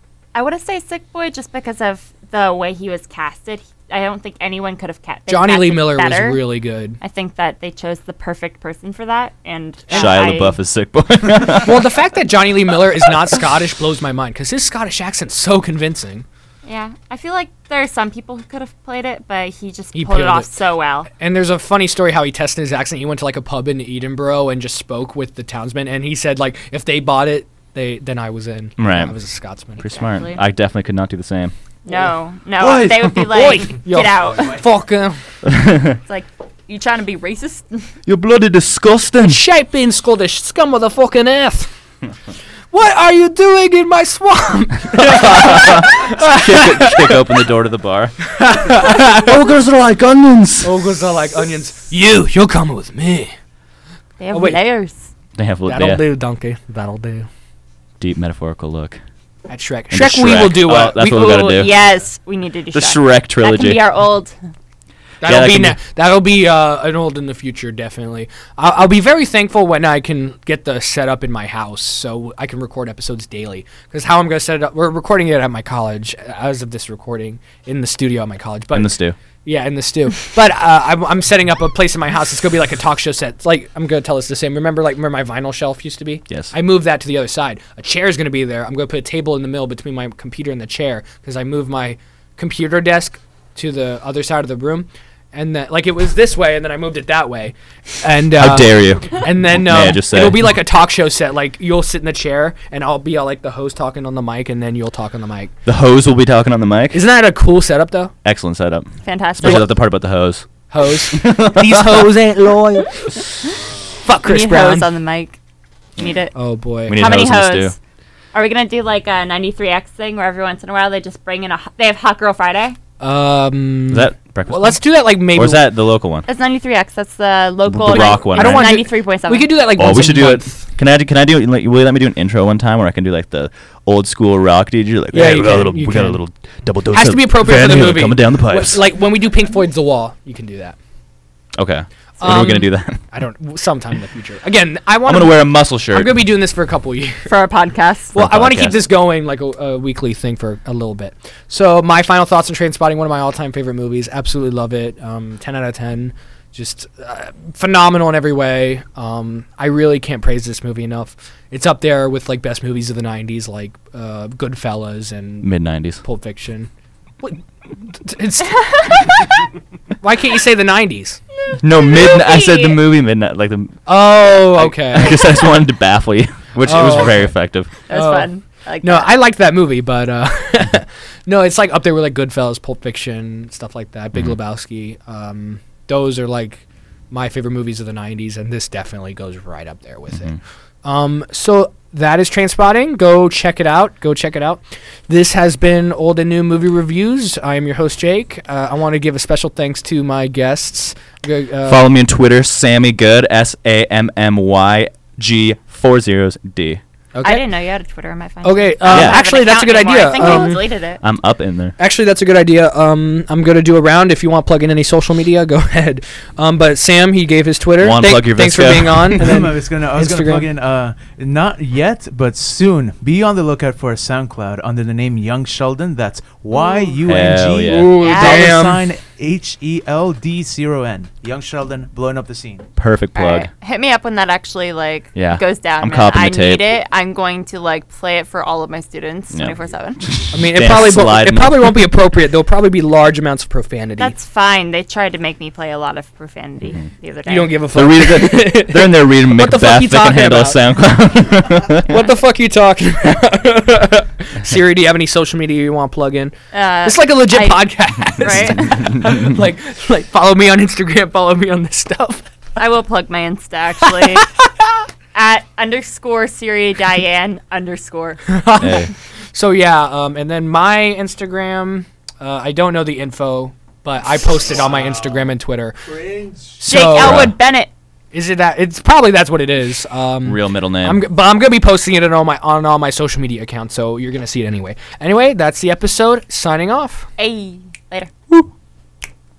I want to say Sick Boy just because of the way he was casted. I don't think anyone could have ca- been Johnny Lee casted Miller better. was really good. I think that they chose the perfect person for that, and Shia I- LaBeouf is Sick Boy. Well, the fact that Johnny Lee Miller is not Scottish blows my mind because his Scottish accent's so convincing. Yeah, I feel like there are some people who could have played it, but he just He pulled it peeled off it. so well. And there's a funny story how he tested his accent. He went to like a pub in Edinburgh and just spoke with the townsmen, and he said like if they bought it, they then I was in. Right. I was a Scotsman. Pretty smart. Exactly. I definitely could not do the same. No, no, Oi. they would be like, Oi. Yo. get out. Fuck. Uh, It's like, you trying to be racist? You're bloody disgusting. shape being Scottish scum of the fucking earth. What are you doing in my swamp? kick, kick open the door to the bar. Ogres are like onions. Ogres are like onions. You, you're coming with me. They have Oh, wait. layers. They have li- That'll yeah, do, donkey. That'll do. deep metaphorical look. At Shrek. And the Shrek, we Shrek. will do Oh, a. that's we, what we gotta Ooh, do. yes, we need to do The Shrek. Shrek That trilogy. can be our old. That'll that be can na- that'll be uh, an old in the future, definitely. I'll, I'll be very thankful when I can get the setup in my house so I can record episodes daily. Because how I'm gonna set it up, we're recording it at my college as of this recording in the studio at my college. But In the stew. yeah, in the stew. But uh, I'm, I'm setting up a place in my house. It's gonna be like a talk show set. It's like I'm gonna tell us the same. Remember, like where my vinyl shelf used to be? Yes. I moved that to the other side. A chair is gonna be there. I'm gonna put a table in the middle between my computer and the chair because I moved my computer desk to the other side of the room. and then like it was this way, and then I moved it that way, and uh, How dare you? And then May I um, just say? it'll be like a talk show set. Like you'll sit in the chair, and I'll be uh, like the host talking on the mic, and then you'll talk on the mic. The hose will be talking on the mic. Isn't that a cool setup though? Excellent setup. Fantastic. Especially the part about the hose. Hose. These hoes ain't loyal. Fuck We Chris need Brown. hose on the mic. Need it. Oh boy. We need How many hose in the hoes? stew. Are we gonna do like a ninety-three X thing where every once in a while they just bring in a ho- they have Hot Girl Friday? Um. Is that breakfast? Well, let's do that like maybe. Or is that the local one? That's ninety-three X. That's the local. The rock one, I don't right? want to. ninety-three point seven. We could do that like. Oh, once we a should do month. it. Can I? do- Can I do? Like, will you let me do an intro one time where I can do like the old school rock D J? Like, Yeah, hey, you we got a can, little, you we got a can. little double dose. Has of to be appropriate for Van the Halen movie. coming down the Wh- pipes. Like when we do Pink Floyd's The Wall, you can do that. okay. When are we gonna Um, do that? I don't. Sometime in the future. Again, I I'm want. gonna wear a muscle shirt. I'm gonna be doing this for a couple years. for our podcast. Well, a I want to keep podcast. this going like a, a weekly thing for a little bit. So my final thoughts on Trainspotting, one of my all-time favorite movies. Absolutely love it. Um, ten out of ten. Just uh, phenomenal in every way. Um, I really can't praise this movie enough. It's up there with like best movies of the nineties, like uh, Goodfellas and Mid nineties. Pulp Fiction. What? It's why can't you say the nineties? No, mid. I said the movie. movie midnight. Like the. Oh, okay. I guess I just wanted to baffle you, which it was Oh, very okay. effective. That was Oh. fun. I like No, that. I liked that movie, but uh, no, it's like up there with like Goodfellas, Pulp Fiction, stuff like that. Big Mhm. Lebowski. Um, those are like my favorite movies of the nineties, and this definitely goes right up there with Mhm. it. Um, so that is Trainspotting. Go check it out. Go check it out. This has been Old and New Movie Reviews. I am your host, Jake. Uh, I want to give a special thanks to my guests. Go- Uh, Follow me on Twitter, Sammy Good, S A M M Y G four zeros D. okay. I didn't know you had a Twitter on my phone. Okay, I don't um, have an actually, that's a account good anymore. idea. I think Um, I deleted it. I'm up in there. Actually, that's a good idea. Um, I'm gonna do a round. If you want to plug in any social media, go ahead. Um, but Sam, he gave his Twitter. Juan, Thank- plug your thanks for Visco. being on. And then I was gonna, I was gonna Instagram. plug in. Uh, not yet, but soon. Be on the lookout for a SoundCloud under the name Young Sheldon. That's Y U N Hell G yeah. Ooh, Yeah. dollar damn. sign H E L D zero N. Young Sheldon blowing up the scene. Perfect All plug. right. Hit me up when that actually like Yeah. goes down. I'm man. copping the I tape. need it. I'm going to like play it for all of my students Yeah. twenty-four seven. I mean, it Damn, probably bo- sliding it probably won't be appropriate. There'll probably be large amounts of profanity. That's fine. They tried to make me play a lot of profanity Mhm. the other day. you don't give a They're, fuck. reading, they're in there reading What the fuck Macbeth. you They can talking handle a about? SoundCloud. What the fuck you talking about? Siri, do you have any social media you want to plug in? Uh, It's like a legit I- podcast, right? like, like follow me on Instagram, follow me on this stuff. I will plug my Insta actually at underscore Siri Diane underscore. Hey. So yeah, um, and then my Instagram, uh, I don't know the info, but I posted on my Instagram and Twitter. Jake So Elwood Bennett. is it that? It's probably that's what it is. Um, Real middle name. I'm, g- but I'm gonna be posting it on all my on all my social media accounts, so you're gonna see it anyway. Anyway, that's the episode. Signing off. Hey, later. Woo.